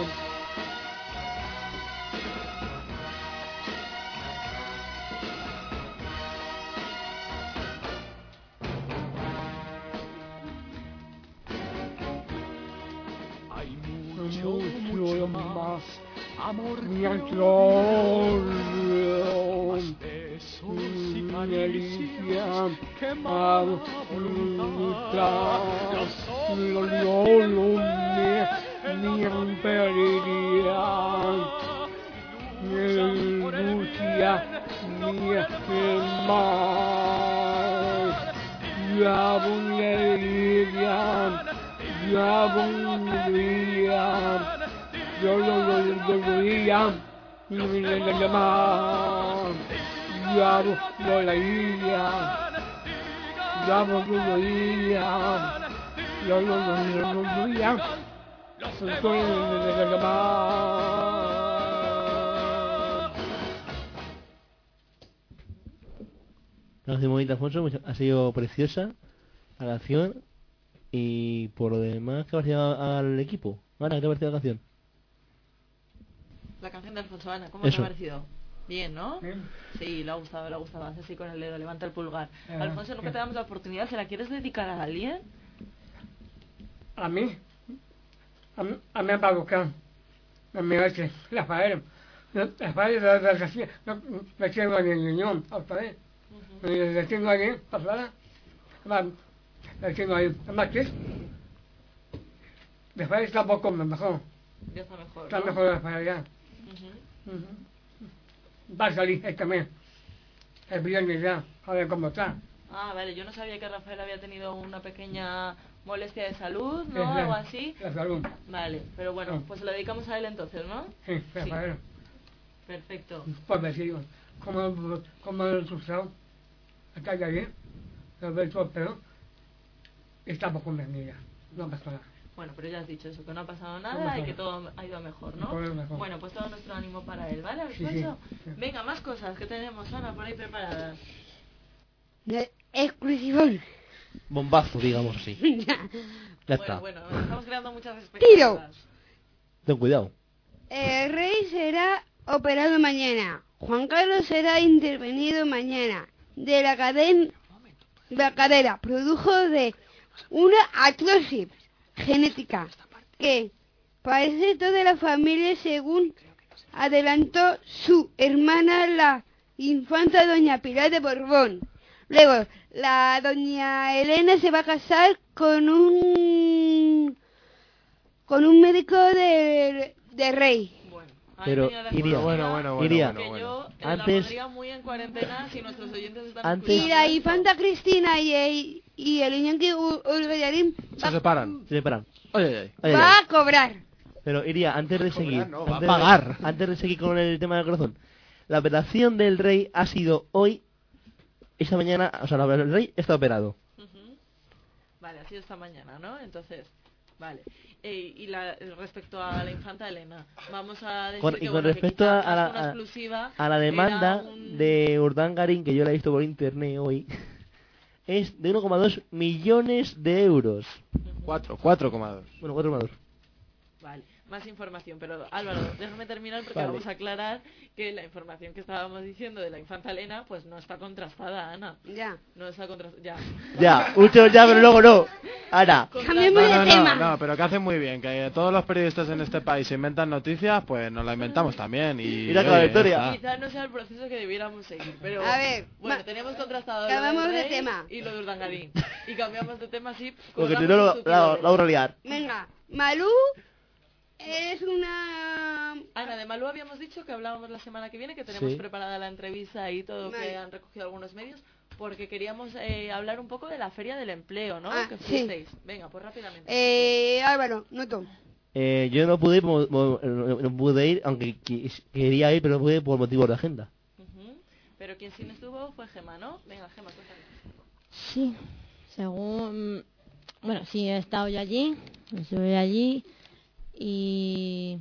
mucho más. Mi Antonio, mi Alicia, Abuelita, Lolo, mi Imperial, mi Lucia, mi Gemma, ya Bungelia, ya Bungelia. Yo lo lo lo veía, lo llamaba, ya lo leía, ya lo veía, yo lo lo lo veía, lo llamaba. Gracias, bonita, Alfonso, mucho- ha sido preciosa la canción. Y por lo demás, ¿qué ha parecido al equipo? Ana, ¿qué te ha parecido la canción? La canción de Alfonso, Ana, ¿cómo Eso. te ha parecido? Bien, ¿no? Bien. Sí, le ha gustado, le ha gustado. Hace así con el dedo, levanta el pulgar. Eh, Alfonso, nunca sí. te damos la oportunidad. ¿Se la quieres dedicar a alguien? A mí, a mí, a mí para buscar, a mí ese, Rafael, Rafael de la García, no, me tengo en el riñón, otra vez, le tengo ahí, pasada, le tengo ahí, además que Rafael está un poco mejor, Ya está mejor. está ¿no? mejor Rafael ya, Ujú. Ujú. Va a salir este mes, el viernes ya, a ver cómo está. Ah, vale, yo no sabía que Rafael había tenido una pequeña molestia de salud, ¿no? Es la- Algo así. La salud, Vale, pero bueno, Sí. pues se lo dedicamos a él entonces, ¿no? sí, Rafael. Perfecto. Pues me sigo, como, como el asustado, está ya bien, lo veo todo, pero estamos con mi amiga, no pasa nada. Bueno, pero ya has dicho eso, que no ha pasado No nada pasa y que nada. todo ha ido a mejor, ¿no? Todo ha ido mejor. Bueno, pues todo nuestro ánimo para él, ¿vale, Sí, Alfonso? sí, sí. Venga, más cosas que tenemos, Ana, por ahí preparadas. De- Exclusivón. Bombazo, digamos así. Ya Bueno, está. bueno, estamos creando muchas Tiro. expectativas. Ten cuidado. El rey será operado mañana. Juan Carlos será intervenido mañana. De la cadena, la cadera produjo de una atrocis genética que parece toda la familia, según adelantó su hermana, la infanta doña Pilar de Borbón. Luego, la doña Elena se va a casar con un con un médico de, de rey. Bueno, ahí Pero, tenía la Iria, exclusiva, Bueno, bueno, bueno, Iria. bueno, que bueno. yo eh, Antes- la pondría muy en cuarentena si nuestros oyentes están Antes- Y escuchando la esto. infanta Cristina y el, y el Iñaki U- Urgallarín Se separan. Sí, espera. Oye, oye, oye. Ay, ay, va ay. a cobrar. Pero iría, antes de Cobrar, seguir, no, va a antes, pagar. De, antes de seguir con el tema del corazón, la operación del rey ha sido hoy, esta mañana, o sea, la- el rey está operado. Ujú. Vale, ha sido esta mañana, ¿no? Entonces, vale. Eh, y la, respecto a la infanta Elena, vamos a decir Con- que, y con bueno, que respecto quizá a, a más la, que una a- exclusiva, a la demanda era un- de Urdangarín, que yo la he visto por internet hoy, es de uno coma dos millones de euros. Cuatro, cuatro coma dos. Bueno, cuatro coma dos. Vale, más información, pero Álvaro, déjame terminar porque Vale. vamos a aclarar que la información que estábamos diciendo de la infanta Elena, pues no está contrastada, Ana. Ya. No está contrastada, ya. Ya, mucho ya, pero luego no. Ana, Cambiemos No, de no, tema. no, no, pero que hacen muy bien, que todos los periodistas en este país inventan noticias, pues nos la inventamos también. Y, Mira que la oye, ya victoria. está. Quizás no sea el proceso que debiéramos seguir, pero A ver, bueno, ma- teníamos contrastado lo cambiamos del de rey tema. y lo de Urdangarín. Y cambiamos de tema así. porque si colgamos no un lo- tupido la, velo. la voy a liar. Venga, Malú es una... Ana, de Malú habíamos dicho que hablábamos la semana que viene, que tenemos Sí. preparada la entrevista y todo Vale. que han recogido algunos medios, porque queríamos eh, hablar un poco de la Feria del Empleo, ¿no? Ah, que sí. fuisteis. Venga, pues rápidamente. Eh, Álvaro, noto. Eh, yo no pude, ir por- por- no, no pude ir, aunque quis- quería ir, pero no pude por motivos de agenda. Ujú. Pero quien sí no estuvo fue Gema, ¿no? Venga, Gema, cuéntanos. Sí, según... Bueno, sí, he estado ya allí, estuve allí y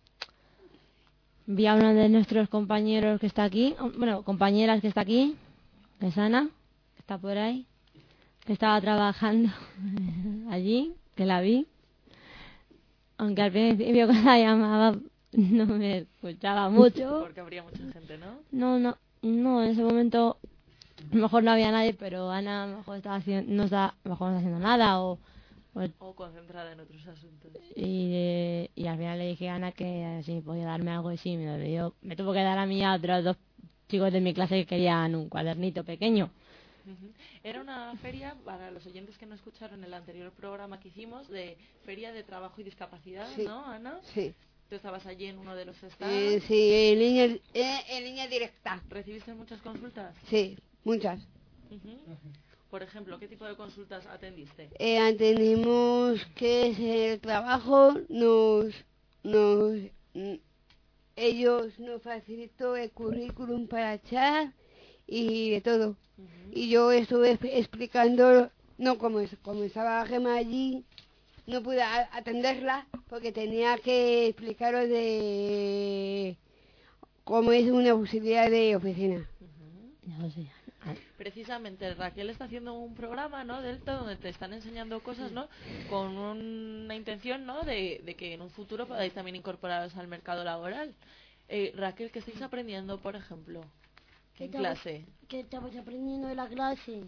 vi a uno de nuestros compañeros que está aquí, bueno, compañeras que está aquí, que es Ana, que está por ahí, que estaba trabajando allí, que la vi, aunque al principio cuando la llamaba no me escuchaba mucho. Porque habría mucha gente, ¿no? No, no, no, en ese momento a lo mejor no había nadie, pero Ana a lo mejor estaba haciendo, no estaba, a lo mejor no estaba haciendo nada o Pues, O concentrada en otros asuntos. y, eh, y al final le dije a Ana que si podía darme algo y sí, me lo dio. Me tuvo que dar a mí a otros dos chicos de mi clase que querían un cuadernito pequeño. Ujú. Era una feria, para los oyentes que no escucharon el anterior programa que hicimos, de Feria de Trabajo y Discapacidad, Sí. ¿no, Ana? Sí. Tú estabas allí en uno de los stands. Eh, sí, en línea, eh, en línea directa. ¿Recibiste muchas consultas? Sí, muchas. Ujú. Por ejemplo, ¿qué tipo de consultas atendiste? Eh, entendimos que es el trabajo, nos, nos, mm, ellos nos facilitó el currículum para echar y de todo. Ujú. Y yo estuve expl- explicando, no como, es- como estaba Gemma allí, no pude a- atenderla porque tenía que explicaros de cómo es una posibilidad de oficina. Ujú. Ya lo sé. Ah, Precisamente Raquel está haciendo un programa, ¿no, Delta, donde te están enseñando cosas, ¿no? Con una intención, ¿no? De, de que en un futuro podáis también incorporaros al mercado laboral. Eh, Raquel, ¿qué estáis aprendiendo, por ejemplo, ¿Qué en estamos- clase? ¿Qué estamos aprendiendo en la clase?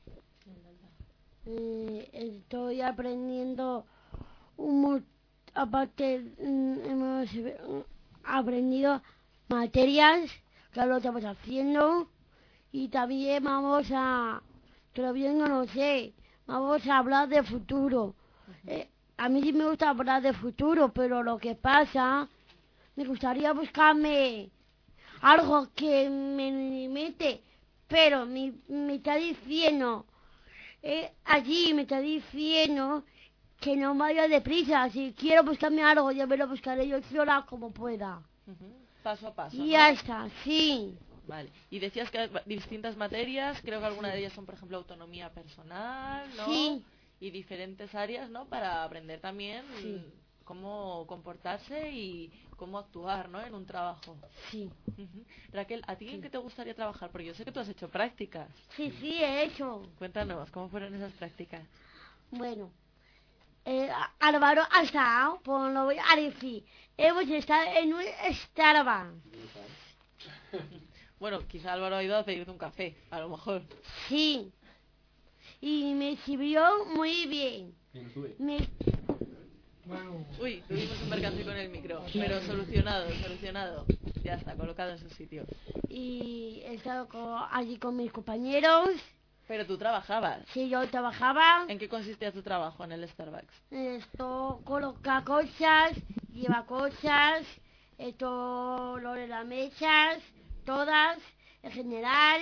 Eh, estoy aprendiendo un mo- aparte mm, hemos eh, aprendido materias que lo estamos haciendo y también vamos a todavía no lo sé, vamos a hablar de futuro. Eh, a mí sí me gusta hablar de futuro, pero lo que pasa, me gustaría buscarme algo que me mete, pero me, me está diciendo, eh, allí me está diciendo que no vaya deprisa. Si quiero buscarme algo, ya me lo buscaré yo sola como pueda. Ujú. Paso a paso, Y ¿no? ya está, sí. Vale. Y decías que hay va- distintas materias, creo que alguna de ellas son, por ejemplo, autonomía personal, ¿no? Sí. Y diferentes áreas, ¿no? Para aprender también Sí. cómo comportarse y cómo actuar, ¿no? En un trabajo. Sí, Ujú. Raquel, ¿a ti en qué te gustaría trabajar? Porque yo sé que tú has hecho prácticas. sí, sí, he hecho. Cuéntanos, ¿cómo fueron esas prácticas? Bueno, eh, Álvaro ha estado, pues lo voy a decir, hemos estado en un Starbucks. Bueno, quizá Álvaro ha ido a pedirte un café, a lo mejor. Sí, y me sirvió muy bien. Me, Bueno, Uy, tuvimos un percance con el micro, pero solucionado, solucionado. Ya está, colocado en su sitio. y he estado co- allí con mis compañeros. Pero tú trabajabas. Si yo trabajaba, ¿En qué consistía tu trabajo en el Starbucks? esto coloca cosas, lleva cosas, esto lo de las mesas, todas, en general.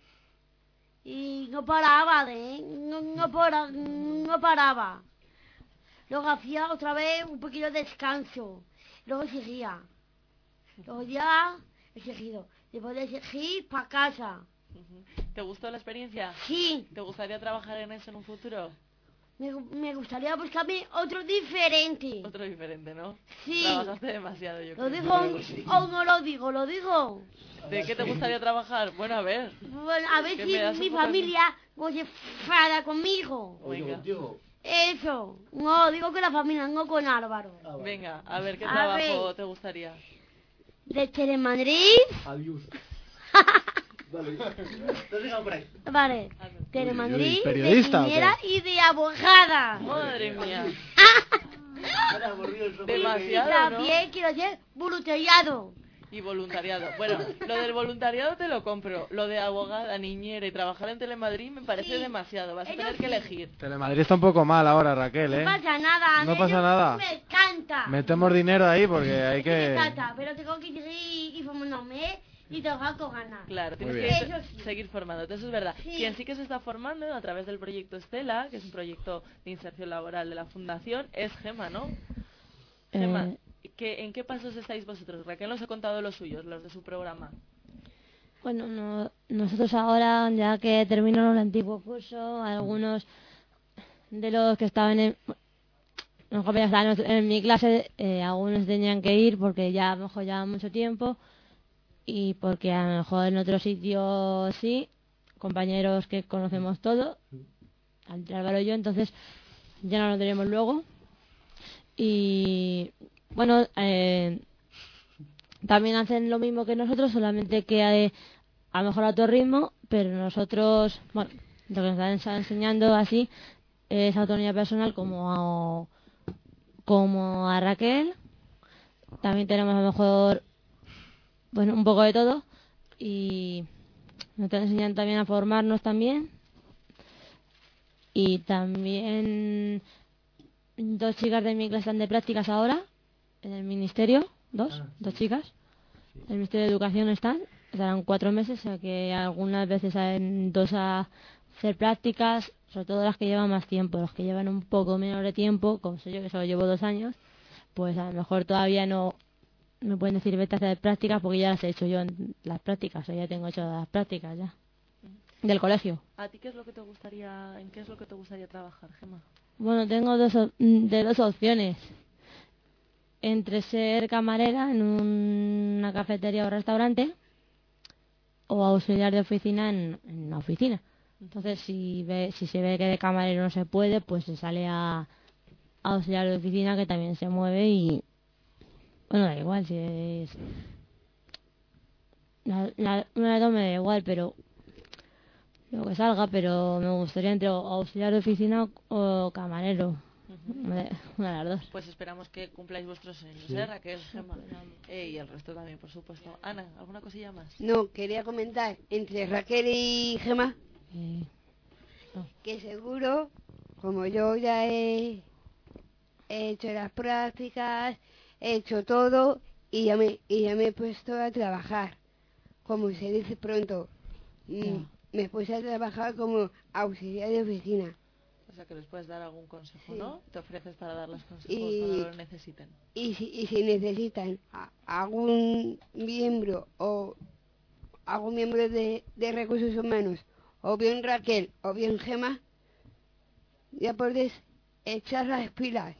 Y no paraba, ¿eh? No, no, para- no paraba. Luego hacía otra vez un poquito de descanso. Luego seguía. Luego ya he seguido. Después de seguir para casa. Ujú. ¿Te gustó la experiencia? Sí, ¿Te gustaría trabajar en eso en un futuro? me, me gustaría buscarme otro diferente. Otro diferente, ¿no? Sí. Trabajaste demasiado, yo ¿Lo creo. digo o no lo digo? Lo digo. ¿De qué te gustaría trabajar? Bueno, a ver. Bueno, a ver ¿Qué si me das un mi poco de- familia no se enfada conmigo. Venga. Eso. No, digo que la familia, no con Álvaro. Venga, a ver, ¿qué A trabajo ver. te gustaría? De Telemadrid. Adiós. Vale. Te has dejado por ahí. Vale. A ver. Telemadrid, Uy, ¿periodista de o qué? niñera y de abogada. Madre mía. Ahora, aburrido el software. Demasiado. Y Claro, ¿no? también quiero ser voluntariado. Y voluntariado. Bueno, lo del voluntariado te lo compro. Lo de abogada, niñera y trabajar en Telemadrid me parece Sí. demasiado. Vas a Ellos tener que sí. elegir. Telemadrid está un poco mal ahora, Raquel, No ¿eh? pasa nada. a No mí pasa eso nada. Me encanta. Metemos dinero ahí porque hay Me que... encanta, pero tengo que seguir informándome y trabajar con ganas. Claro, tienes Muy que bien. se- Eso sí. seguir formándote, eso es verdad. Sí. Quien sí que se está formando a través del proyecto Estela, que es un proyecto de inserción laboral de la Fundación, es Gema, ¿no? Gema, Eh, ¿qué- ¿en qué pasos estáis vosotros? Raquel nos ha contado los suyos, los de su programa. Bueno, no- nosotros ahora, ya que terminó el antiguo curso, algunos de los que estaban en, los compañeros que estaban en mi clase, eh, algunos tenían que ir porque ya a lo mejor llevaban mucho tiempo y porque a lo mejor en otro sitio sí, compañeros que conocemos todos, entre Álvaro y yo, entonces ya no lo tenemos luego. Y bueno, eh, también hacen lo mismo que nosotros, solamente que eh, a lo mejor a otro ritmo, pero nosotros, bueno, lo que nos están enseñando así esa autonomía personal como a, como a Raquel. También tenemos a lo mejor, bueno, un poco de todo. Y nos enseñan también a formarnos también. Y también dos chicas de mi clase están de prácticas ahora en el ministerio, dos, dos chicas. El Ministerio de Educación están, estarán cuatro meses, o sea que algunas veces salen dos a hacer prácticas, sobre todo las que llevan más tiempo. Los que llevan un poco menos de tiempo, como soy yo que solo llevo dos años, pues a lo mejor todavía no me pueden decir vete a hacer prácticas porque ya las he hecho yo en las prácticas, o ya tengo hecho las prácticas ya del colegio. ¿A ti qué es lo que te gustaría, en qué es lo que te gustaría trabajar, Gemma? Bueno, tengo dos op- de dos opciones. Entre ser camarera en un- una cafetería o restaurante o auxiliar de oficina en, en una oficina. Entonces, si ve, si se ve que de camarero no se puede, pues se sale a, a auxiliar de oficina, que también se mueve y... Bueno, da igual, si es... La, la, una de dos me da igual, pero... Lo que salga, pero me gustaría entre auxiliar de oficina o, o camarero. Una de una de las dos. Pues esperamos que cumpláis vuestros sueños, Sí. ¿eh, Raquel, Gemma? Eh, y el resto también, por supuesto. Ana, ¿alguna cosilla más? No, quería comentar entre Raquel y Gemma Eh, que seguro, como yo ya he, he hecho las prácticas, he hecho todo y ya me, y ya me he puesto a trabajar, como se dice pronto. Mm, Ya. Me puse a trabajar como auxiliar de oficina. O sea, que les puedes dar algún consejo, Sí. ¿no? Te ofreces para darles consejos Y- cuando lo necesiten. Y si, y si necesitan a- algún miembro o algún miembro de, de recursos humanos, o bien Raquel o bien Gemma, ya puedes echar las pilas.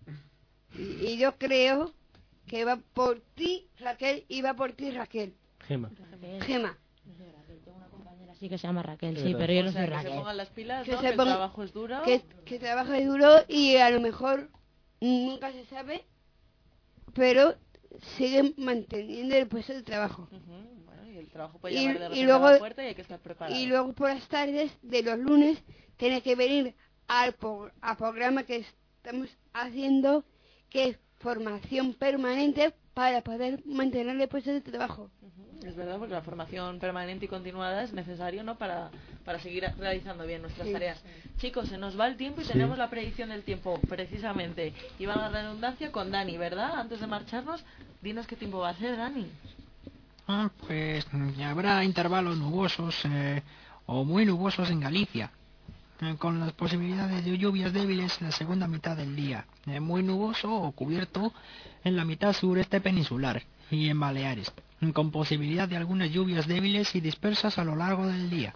Y, y yo creo que va por ti Raquel y va por ti Raquel. Gema. Gemma. Tengo una compañera así que se llama Raquel, Es sí, verdad. pero yo O no sea, soy que se Raquel. pongan las pilas, Que ¿no? se Que el ponga- trabajo es duro. Que, que trabaja de duro y a lo mejor nunca se sabe, pero siguen manteniendo el puesto de trabajo. Ujú, bueno, y el trabajo puede Y- llamar de y repente luego- a la puerta y hay que estar preparado. Y luego por las tardes de los lunes tiene que venir al, po- al programa que estamos haciendo, que es formación permanente para poder mantener el puesto de trabajo. Ujú, es verdad, porque la formación permanente y continuada es necesario, ¿no? Para, para seguir realizando bien nuestras Sí. tareas. Chicos, se nos va el tiempo y Sí. tenemos la predicción del tiempo, precisamente. Y va a la redundancia con Dani, ¿verdad? Antes de marcharnos, dinos qué tiempo va a hacer, Dani. Ah, pues mm, habrá intervalos nubosos eh, o muy nubosos en Galicia, eh, con las posibilidades de lluvias débiles en la segunda mitad del día, eh, muy nuboso o cubierto en la mitad sureste peninsular y en Baleares, mm, con posibilidad de algunas lluvias débiles y dispersas a lo largo del día.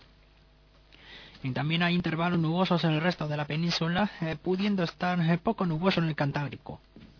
Y también hay intervalos nubosos en el resto de la península, eh, pudiendo estar eh, poco nuboso en el Cantábrico.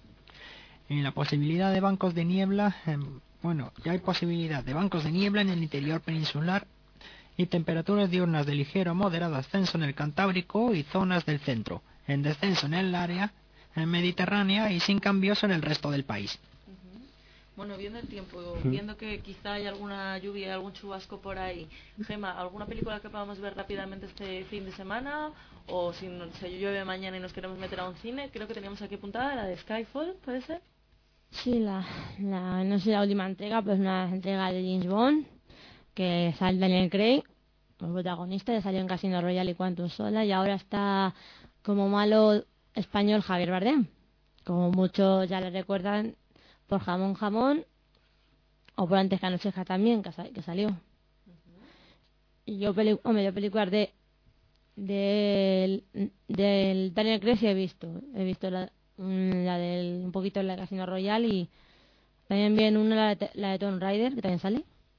Y la posibilidad de bancos de niebla, eh, bueno, ya hay posibilidad de bancos de niebla en el interior peninsular y temperaturas diurnas de ligero a moderado ascenso en el Cantábrico y zonas del centro, en descenso en el área eh, mediterránea y sin cambios en el resto del país. Bueno, viendo el tiempo, viendo que quizá hay alguna lluvia, algún chubasco por ahí. Gema, ¿alguna película que podamos ver rápidamente este fin de semana? O si no- se llueve mañana y nos queremos meter a un cine, creo que teníamos aquí apuntada la de Skyfall, ¿puede ser? Sí, la, la, no sé la última entrega, pues una entrega de James Bond, que sale Daniel Craig, el protagonista, ya salió en Casino Royale y Quantum Sola, y ahora está como malo español Javier Bardem. Como muchos ya le recuerdan por Jamón Jamón, o por Antes que anochezca también, que, sa- que salió. Y yo, peli hombre, yo películas de del, del Daniel Craig sí he visto. He visto la, mm, la del un poquito la de Casino Royale y también vi en una la de, la de Tomb Raider, que también sale.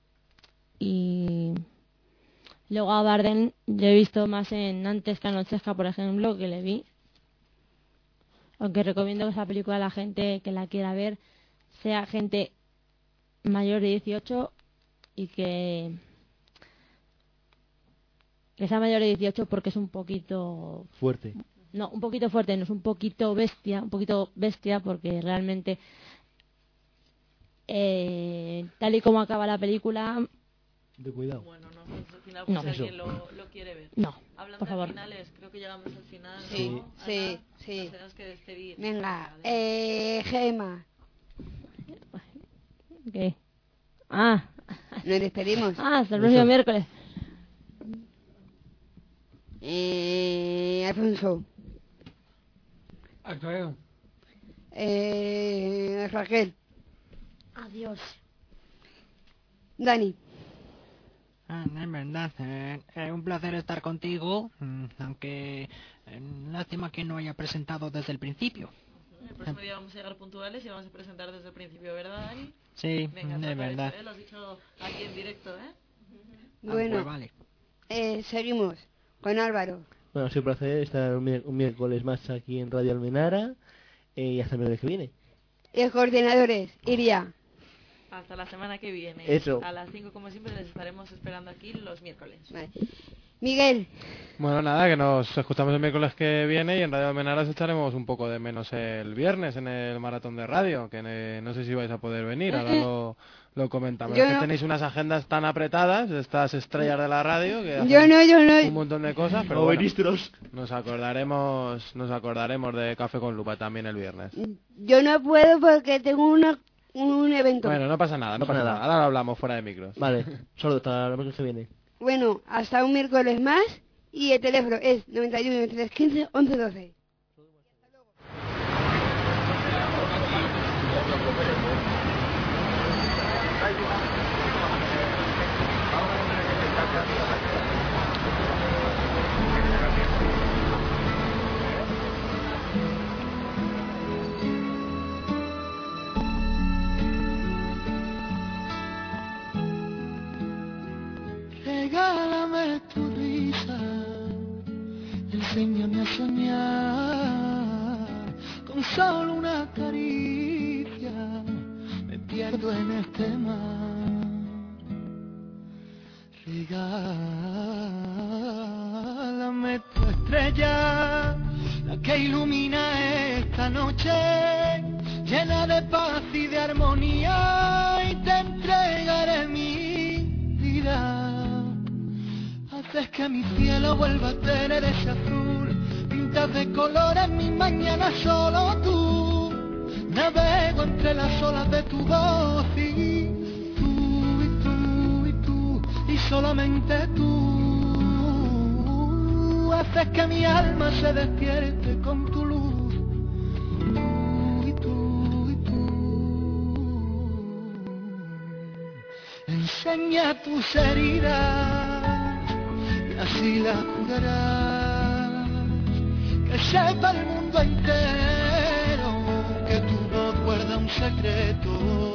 Y luego a Bardem yo he visto más en Antes que anochezca, por ejemplo, que le vi. Aunque recomiendo que esa película a la gente que la quiera ver sea gente mayor de dieciocho y que que sea mayor de dieciocho porque es un poquito Fuerte. no, un poquito fuerte, no es un poquito bestia, un poquito bestia porque realmente eh, tal y como acaba la película De cuidado. Bueno, no sé si al final No. si Eso. alguien lo, lo quiere ver. No, Hablando por favor. de finales, creo que llegamos al final. Sí, ¿no? sí, Ana, sí. nos tenemos que despedir. Venga, Vale. eh, Gema, ¿Qué? Ah, nos despedimos. ah, hasta el próximo Eso. miércoles. Eh, Alfonso, Hasta luego. eh, Raquel, Adiós. Dani. Ah, es verdad, eh, es un placer estar contigo, mm, aunque eh, lástima que no haya presentado desde el principio. El próximo día vamos a llegar puntuales y vamos a presentar desde el principio, ¿verdad, Dani? Sí, Venga, es trata verdad. eso, ¿eh? Lo has dicho aquí en directo, ¿eh? Ah, Bueno, pues vale. eh, seguimos con Álvaro. Bueno, ha sido un placer estar un, mier- un miércoles más aquí en Radio Almenara. Eh, y hasta el miércoles que viene. Y coordinadores, Iria. Hasta la semana que viene. Eso. A las cinco, como siempre, les estaremos esperando aquí los miércoles. Vale. Miguel, Bueno, nada, que nos escuchamos el miércoles que viene y en Radio Almenara os echaremos un poco de menos el viernes en el maratón de radio, que ne- no sé si vais a poder venir, ahora lo, lo comentamos. Yo Es que no. tenéis unas agendas tan apretadas, estas estrellas de la radio, que hacen yo no, yo un no. montón de cosas, pero O bueno, ministros. nos acordaremos, nos acordaremos de Café con Lupa también el viernes. Yo no puedo porque tengo una, un evento. Bueno, no pasa nada, no pasa Nada. nada, ahora lo hablamos fuera de micros. Vale, solo hasta el miércoles que viene. Bueno, hasta un miércoles más. Y el teléfono es noventa y uno, veintitrés, quince, once, doce. Regálame tu risa, enséñame a soñar, con solo una caricia me pierdo en este mar. Regálame tu estrella, la que ilumina esta noche, llena de paz y de armonía, y te entregaré mi vida. Haces que mi cielo vuelva a tener ese azul, pintas de colores mi mañana solo tú. Navego entre las olas de tu voz y tú, y tú, y tú, y solamente tú. Haces que mi alma se despierte con tu luz. Tú, y tú, y tú. Enseña tus heridas y así las curarás. Que sepa el mundo entero que tu voz guarda un secreto.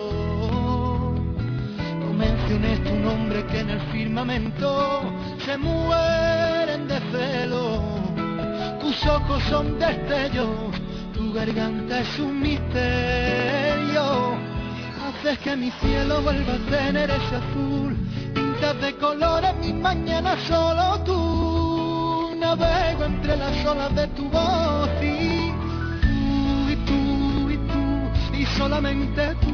No menciones tu nombre que en el firmamento se mueren de celo. Tus ojos son destellos, tu garganta es un misterio. Haces que mi cielo vuelva a tener ese azul, pintas de colores mi mañana solo tú. Navego entre las olas de tu voz y tú, y tú, y tú, y solamente tú.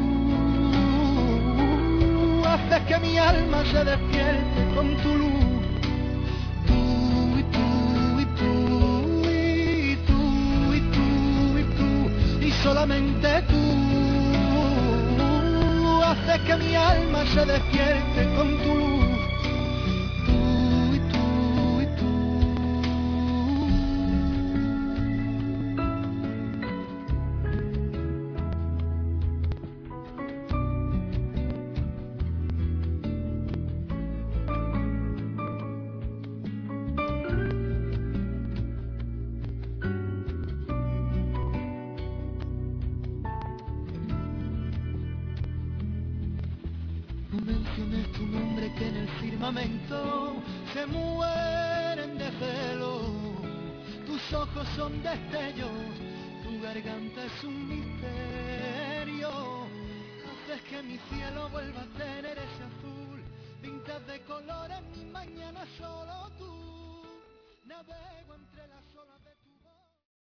Haces que mi alma se despierte con tu luz. Tú, y tú, y tú, y tú, y tú, y tú, y solamente tú. Haces que mi alma se despierte con tu luz. Tú, y tú, y tú. No menciones tu nombre que en el firmamento se mueren de celo. Tus ojos son destellos, tu garganta es un misterio. Haces que mi cielo vuelva a tener ese azul, pintas de colores mi mañana solo tú. Navego entre las olas.